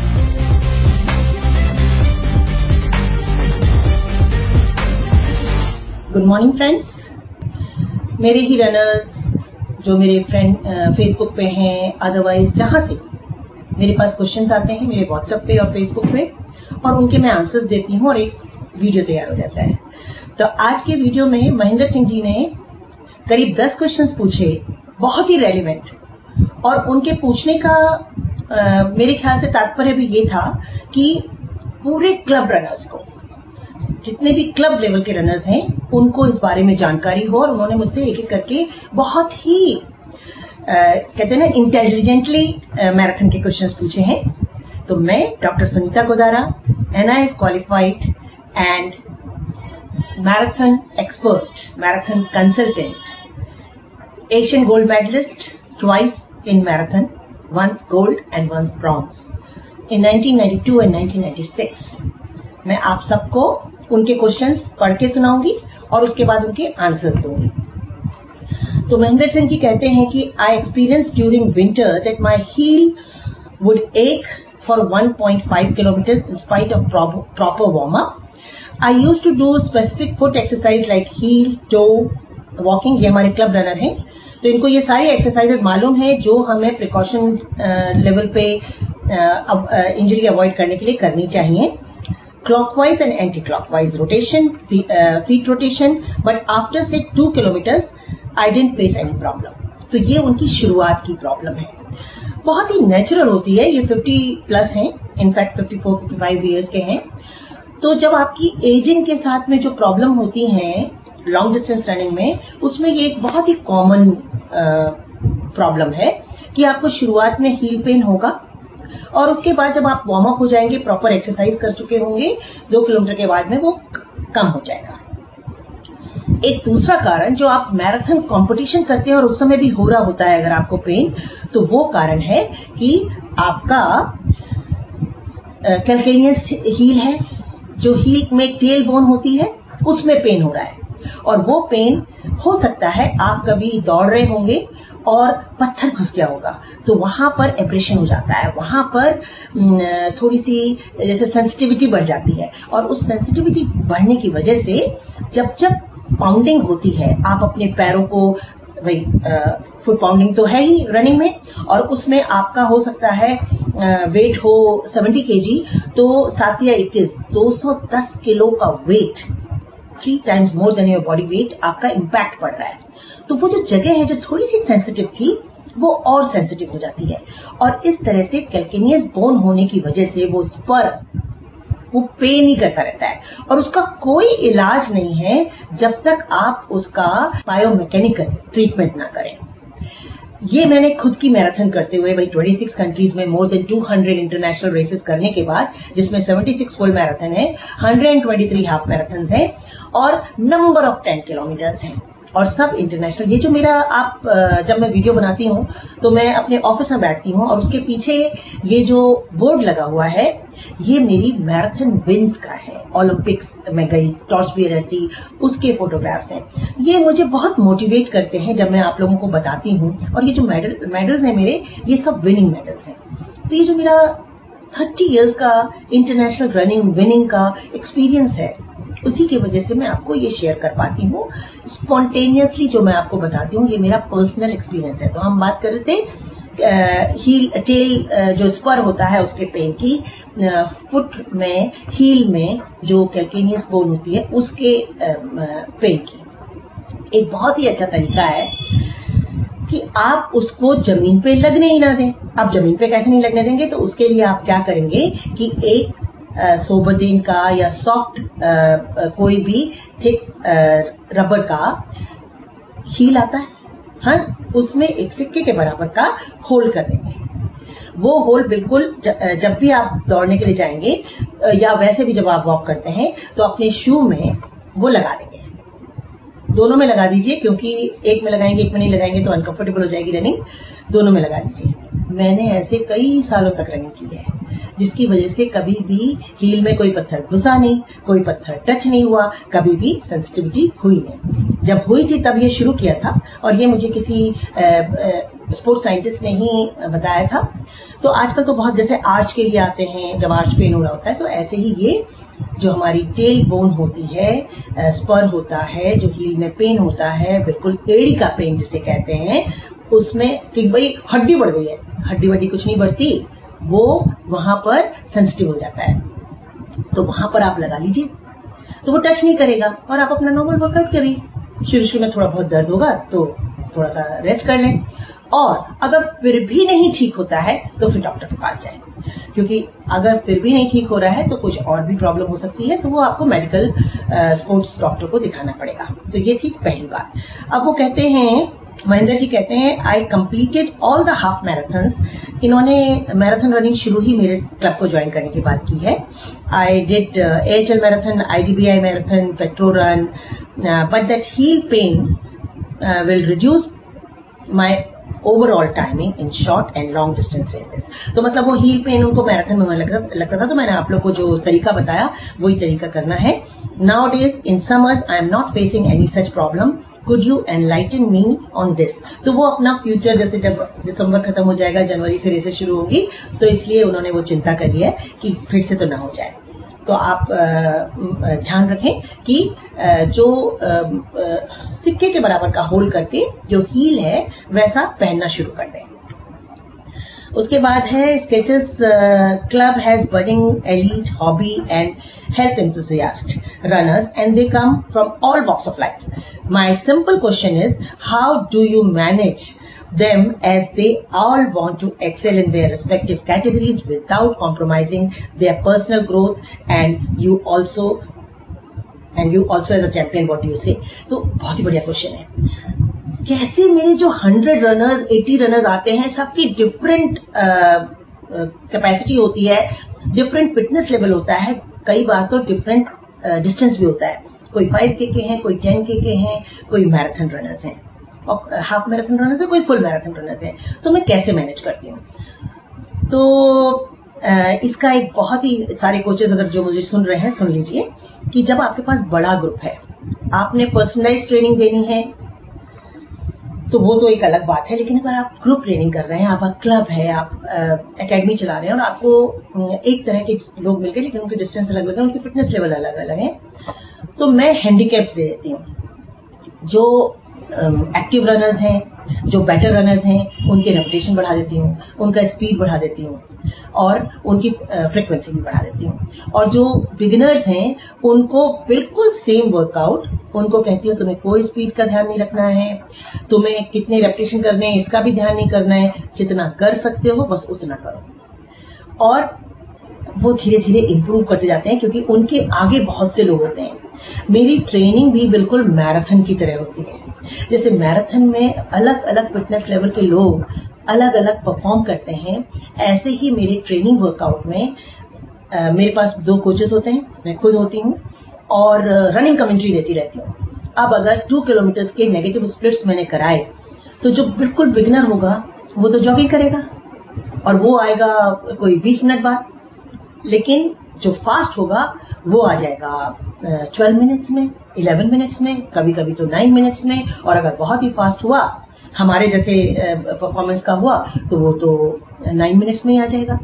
E: Good morning friends. मेरे ही रनर्स जो मेरे फ्रेंड फेसबुक पे हैं, अदरवाइज जहाँ से मेरे पास क्वेश्चंस आते हैं मेरे व्हाट्सएप पे और फेसबुक पे, और उनके मैं आंसर्स देती हूँ और एक वीडियो तैयार हो जाता है। तो आज के वीडियो में महेंद्र सिंह जी ने करीब दस क्वेश्चंस पूछे, बहुत ही रेलिवेंट, और उनके पूछने का आ, मेरे ख्याल से तात्पर्य भी ये था कि पूरे क्लब रनर्स को, जितने भी क्लब लेवल के रनर्स हैं, उनको इस बारे में जानकारी हो। और उन्होंने मुझसे एक एक करके बहुत ही आ, कहते हैं ना इंटेलिजेंटली मैराथन के क्वेश्चंस पूछे हैं। तो मैं doctor Sunita Godara, N I S qualified and marathon expert, marathon consultant, Asian gold medallist twice in marathon, once gold and once bronze in nineteen ninety two and nineteen ninety six. मैं आप सबको उनके क्वेश्चंस पढ़ के सुनाऊंगी और उसके बाद उनके आंसर्स दूंगी। तो महेंद्र सिंह जी कहते हैं कि I experience during winter that my heel would ache for one point five kilometre in spite of proper warm up. I used to do specific foot exercise like heel, toe, walking. ये हमारे क्लब रनर हैं, तो इनको ये सारी एक्सरसाइजेज मालूम है जो हमें प्रिकॉशन लेवल पे इंजरी अवॉइड करने के लिए करनी चाहिए। Clockwise and anti-clockwise rotation, uh, feet rotation, but after say two kilometers, I didn't face any problem. तो ये उनकी शुरुआत की प्रॉब्लम है, बहुत ही नेचुरल होती है। ये फिफ्टी प्लस हैं, in fact fifty four fifty five years के हैं। तो जब आपकी एजिंग के साथ में जो प्रॉब्लम होती हैं लॉन्ग डिस्टेंस रनिंग में, उसमें ये एक बहुत ही कॉमन प्रॉब्लम है कि आपको शुरुआत में हील पेन होगा, और उसके बाद जब आप वार्म अप हो जाएंगे, प्रॉपर एक्सरसाइज कर चुके होंगे, दो किलोमीटर के बाद में वो कम हो जाएगा। एक दूसरा कारण, जो आप मैराथन कंपटीशन करते हैं और उस समय भी हो रहा होता है अगर आपको पेन, तो वो कारण है कि आपका कैल्केनियस हील है, जो हील में टेल बोन होती है, उसमें पेन हो रहा है। और वो पेन हो सकता है आप कभी दौड़ रहे होंगे और पत्थर घुस गया होगा, तो वहां पर एब्रेशन हो जाता है, वहां पर थोड़ी सी जैसे सेंसिटिविटी बढ़ जाती है। और उस सेंसिटिविटी बढ़ने की वजह से जब जब पाउंडिंग होती है, आप अपने पैरों को, भाई फुट पाउंडिंग तो है ही रनिंग में, और उसमें आपका हो सकता है वेट हो सेवेंटी केजी, तो सात या इक्कीस दो सौ दस किलो का weight, three times more than your body weight, आपका इम्पैक्ट पड़ रहा है। तो वो जो जगह है जो थोड़ी सी सेंसिटिव थी, वो और सेंसिटिव हो जाती है, और इस तरह से कैल्केनियस बोन होने की वजह से वो स्पर, वो पेन ही करता रहता है, और उसका कोई इलाज नहीं है जब तक आप उसका बायोमैकेनिकल ट्रीटमेंट ना करें। ये मैंने खुद की मैराथन करते हुए भाई छब्बीस कंट्रीज में मोर देन दो सौ इंटरनेशनल रेसेस करने के बाद, जिसमें छिहत्तर फुल मैराथन है, एक सौ तेईस हाफ मैराथन है और नंबर ऑफ टेन किलोमीटर्स हैं, और सब इंटरनेशनल। ये जो मेरा, आप जब मैं वीडियो बनाती हूँ तो मैं अपने ऑफिस में बैठती हूँ और उसके पीछे ये जो बोर्ड लगा हुआ है, ये मेरी मैराथन विन्स का है। ओलंपिक्स में गई, टॉर्च बियरर थी, उसके फोटोग्राफ्स हैं। ये मुझे बहुत मोटिवेट करते हैं जब मैं आप लोगों को बताती हूँ। और ये जो मेडल मेडल्स हैं मेरे, ये सब विनिंग मेडल्स हैं। तो ये जो मेरा थर्टी इयर्स का इंटरनेशनल रनिंग विनिंग का एक्सपीरियंस है, उसी की वजह से मैं आपको ये शेयर कर पाती हूँ। स्पॉन्टेनियसली जो मैं आपको बताती हूँ, ये मेरा पर्सनल एक्सपीरियंस है। तो हम बात कर रहे थे हील, टेल जो स्पर होता है उसके पेन की, फुट में, हील में जो कैल्केनियस बोन होती है उसके पेन की। एक बहुत ही अच्छा तरीका है कि आप उसको जमीन पे लगने ही ना दें। आप जमीन पे कैसे नहीं लगने देंगे, तो उसके लिए आप क्या करेंगे कि एक सोबरडेन का या सॉफ्ट कोई भी थिक रबर का हील आता है, हाँ, उसमें एक सिक्के के बराबर का होल कर देंगे। वो होल बिल्कुल जब भी आप दौड़ने के लिए जाएंगे, या वैसे भी जब आप वॉक करते हैं तो अपने शू में वो लगा देंगे, दोनों में लगा दीजिए, क्योंकि एक में लगाएंगे एक में नहीं लगाएंगे तो अनकंफर्टेबल हो जाएगी रनिंग, दोनों में लगा दीजिए। मैंने ऐसे कई सालों तक रनिंग की है, जिसकी वजह से कभी भी हील में कोई पत्थर घुसा नहीं, कोई पत्थर टच नहीं हुआ, कभी भी सेंसिटिविटी हुई नहीं। जब हुई थी तब ये शुरू किया था और ये मुझे किसी स्पोर्ट्स साइंटिस्ट ने ही बताया था। तो आजकल तो बहुत जैसे आर्च के लिए आते हैं, जब आर्च पेन हो रहा होता है, तो ऐसे ही ये जो हमारी टेल बोन होती है, स्पर होता है, जो हील में पेन होता है, बिल्कुल एड़ी का पेन जिसे कहते हैं, उसमें कि भाई हड्डी बढ़ गई है, हड्डी वड्डी कुछ नहीं बढ़ती, वो वहां पर सेंसिटिव हो जाता है, तो वहां पर आप लगा लीजिए, तो वो टच नहीं करेगा और आप अपना नॉर्मल वर्कआउट करिए। शुरू शुरू में थोड़ा बहुत दर्द होगा तो थोड़ा सा रेस्ट कर लें, और अगर फिर भी नहीं ठीक होता है तो फिर डॉक्टर के पास जाएं, क्योंकि अगर फिर भी नहीं ठीक हो रहा है तो कुछ और भी प्रॉब्लम हो सकती है, तो वो आपको मेडिकल स्पोर्ट्स डॉक्टर को दिखाना पड़ेगा। तो ये थी पहली बात। अब वो कहते हैं, महेंद्र जी कहते हैं, I completed all the half marathons. इन्होंने मैराथन रनिंग शुरू ही मेरे क्लब को ज्वाइन करने के बाद की है। I did AHL marathon, IDBI marathon, petro run, but that heel pain will reduce my overall timing in short and long distance races. तो मतलब वो हील पेन उनको मैराथन में लगता, लगता था, तो मैंने आप लोग को जो तरीका बताया वही तरीका करना है। Nowadays in summers I am not facing any such problem, could you enlighten me on this. तो वो अपना फ्यूचर, जैसे जब दिसंबर खत्म हो जाएगा, जनवरी से रेसेस शुरू होगी, तो इसलिए उन्होंने वो चिंता करी है कि फिर से तो ना हो जाए। तो आप ध्यान रखें कि जो सिक्के के बराबर का होल करके जो हील है वैसा पहनना शुरू कर दें। उसके बाद है Skechers club has budding elite hobby and health enthusiast runners and they come from all walks of life. My simple question is, how do you manage them as they all want to excel in their respective categories without compromising their personal growth, and you also and you also as a champion, what do you say? तो बहुत ही बढ़िया क्वेश्चन है। कैसे मेरे जो हंड्रेड रनर्स, एटी रनर्स आते हैं, सबकी डिफरेंट कैपेसिटी होती है, डिफरेंट फिटनेस लेवल होता है, कई बार तो डिफरेंट डिस्टेंस भी होता है। कोई फाइव के के हैं, कोई टेन के के हैं, कोई मैराथन रनर्स हैं, और हाफ मैराथन रनर्स है, कोई फुल मैराथन रनर्स है। तो मैं कैसे मैनेज करती हूँ? तो इसका एक बहुत ही, सारे कोचेस अगर जो मुझे सुन रहे हैं सुन लीजिए, कि जब आपके पास बड़ा ग्रुप है, आपने पर्सनलाइज ट्रेनिंग देनी है, तो वो तो एक अलग बात है। लेकिन अगर आप ग्रुप ट्रेनिंग कर रहे हैं, आपका क्लब है, आप एकेडमी चला रहे हैं, और आपको एक तरह के लोग मिल गए, लेकिन उनके डिस्टेंस अलग अलग है, उनकी फिटनेस लेवल अलग अलग है, तो मैं हैंडीकैप्स दे देती हूँ। जो एक्टिव रनर्स हैं, जो बेटर रनर्स हैं, उनके रेपुटेशन बढ़ा देती हूँ, उनका स्पीड बढ़ा देती हूँ, और उनकी फ्रीक्वेंसी भी बढ़ा देती हूँ। और जो बिगिनर्स हैं, उनको बिल्कुल सेम वर्कआउट, उनको कहती हूँ तुम्हें कोई स्पीड का ध्यान नहीं रखना है, तुम्हें कितने रेपुटेशन करने हैं इसका भी ध्यान नहीं करना है, जितना कर सकते हो बस उतना करो। और वो धीरे धीरे इंप्रूव करते जाते हैं, क्योंकि उनके आगे बहुत से लोग होते हैं। मेरी ट्रेनिंग भी बिल्कुल मैराथन की तरह होती है। जैसे मैराथन में अलग अलग फिटनेस लेवल के लोग अलग अलग परफॉर्म करते हैं, ऐसे ही मेरे ट्रेनिंग वर्कआउट में आ, मेरे पास दो कोचेस होते हैं, मैं खुद होती हूँ, और रनिंग कमेंट्री देती रहती हूँ। अब अगर टू किलोमीटर के नेगेटिव स्प्लिट्स मैंने कराए, तो जो बिल्कुल बिगिनर होगा वो तो जॉगिंग करेगा, और वो आएगा कोई बीस मिनट बाद, लेकिन जो फास्ट होगा वो आ जाएगा ट्वेल्व मिनट्स में, इलेवन मिनट्स में, कभी कभी तो नाइन मिनट्स में, और अगर बहुत ही फास्ट हुआ, हमारे जैसे परफॉर्मेंस का हुआ, तो वो तो नाइन मिनट्स में ही आ जाएगा।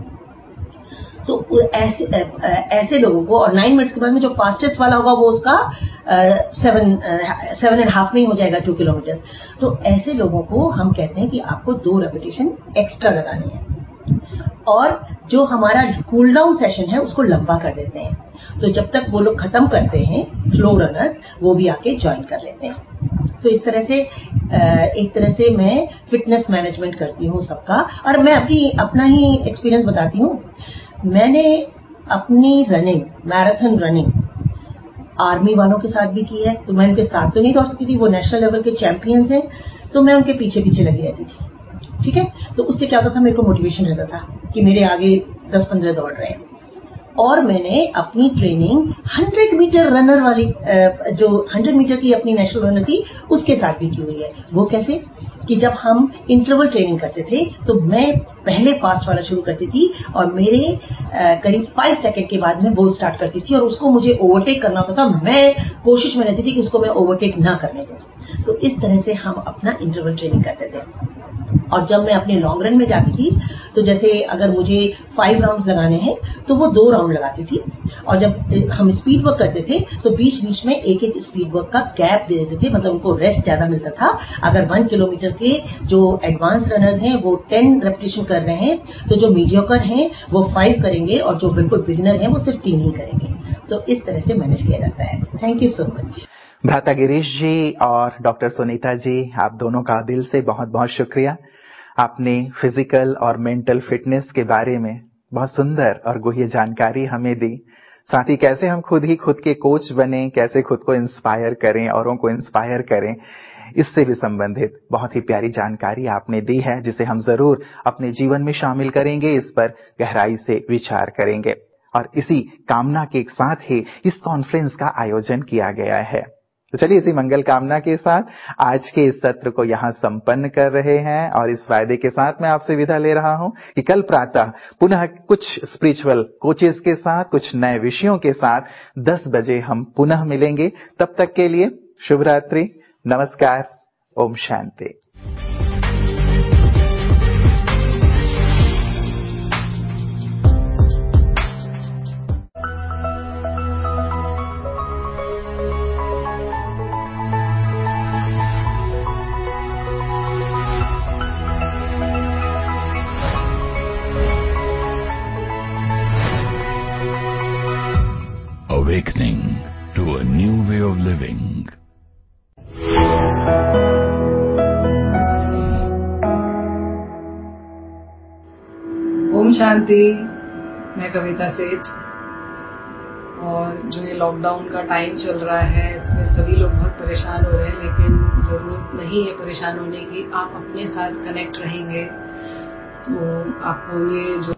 E: तो ऐसे ऐसे लोगों को, और नाइन मिनट्स के बाद में जो फास्टेस्ट वाला होगा वो उसका सेवन सेवन एंड हाफ में ही हो जाएगा टू किलोमीटर। तो ऐसे लोगों को हम कहते हैं कि आपको दो रेपिटेशन एक्स्ट्रा लगानी है, और जो हमारा कूल डाउन सेशन है उसको लंबा कर देते हैं। तो जब तक वो लोग खत्म करते हैं, स्लो रनर्स, वो भी आके ज्वाइन कर लेते हैं। तो इस तरह से एक तरह से मैं फिटनेस मैनेजमेंट करती हूँ सबका। और मैं अपनी अपना ही एक्सपीरियंस बताती हूँ। मैंने अपनी रनिंग, मैराथन रनिंग आर्मी वालों के साथ भी की है। तो मैं उनके साथ तो नहीं दौड़ सकती थी, वो नेशनल लेवल के चैंपियंस हैं, तो मैं उनके पीछे पीछे लगी रहती थी। ठीक है, तो उससे क्या होता था, मेरे को मोटिवेशन रहता था कि मेरे आगे दस पंद्रह दौड़ रहे हैं। और मैंने अपनी ट्रेनिंग हंड्रेड मीटर रनर वाली जो हंड्रेड मीटर की अपनी नेशनल रनर थी उसके साथ भी की हुई है। वो कैसे कि जब हम इंटरवल ट्रेनिंग करते थे तो मैं पहले फास्ट वाला शुरू करती थी और मेरे करीब फाइव सेकंड के बाद में वो स्टार्ट करती थी और उसको मुझे ओवरटेक करना होता था। मैं कोशिश में रहती थी कि उसको मैं ओवरटेक ना करने दूं। तो इस तरह से हम अपना इंटरवल ट्रेनिंग करते थे। और जब मैं अपने लॉन्ग रन में जाती थी तो जैसे अगर मुझे फाइव राउंड्स लगाने हैं तो वो दो राउंड लगाती थी। और जब हम स्पीड वर्क करते थे तो बीच बीच में एक एक स्पीड वर्क का गैप दे देते थे, मतलब उनको रेस्ट ज्यादा मिलता था। अगर वन किलोमीटर के जो एडवांस रनर्स हैं वो टेन रेपिटेशन कर रहे हैं तो जो मीडियोकर हैं वो फाइव करेंगे और जो बिल्कुल बिगिनर हैं वो सिर्फ तीन ही करेंगे। तो इस तरह से मैनेज किया जाता है। Thank you so much.
A: भ्राता गिरीश जी और डॉक्टर सुनीता जी, आप दोनों का दिल से बहुत बहुत शुक्रिया। आपने फिजिकल और मेंटल फिटनेस के बारे में बहुत सुंदर और गुह्य जानकारी हमें दी। साथ ही कैसे हम खुद ही खुद के कोच बने, कैसे खुद को इंस्पायर करें, औरों को इंस्पायर करें, इससे भी संबंधित बहुत ही प्यारी जानकारी आपने दी है, जिसे हम जरूर अपने जीवन में शामिल करेंगे, इस पर गहराई से विचार करेंगे। और इसी कामना के साथ ही इस कॉन्फ्रेंस का आयोजन किया गया है। तो चलिए इसी मंगल कामना के साथ आज के इस सत्र को यहां संपन्न कर रहे हैं और इस वायदे के साथ मैं आपसे विदा ले रहा हूं कि कल प्रातः पुनः कुछ स्पिरिचुअल कोचेस के साथ, कुछ नए विषयों के साथ दस बजे हम पुनः मिलेंगे। तब तक के लिए शुभ रात्रि, नमस्कार, Om Shanti.
F: Awakening to a new way of living.
G: Om Shanti. मैं कविता सेठ। और जो ये लॉकडाउन का टाइम चल रहा है इसमें सभी लोग बहुत परेशान हो रहे हैं, लेकिन जरूरत नहीं है परेशान होने की। आप अपने साथ कनेक्ट रहेंगे तो आपको ये जो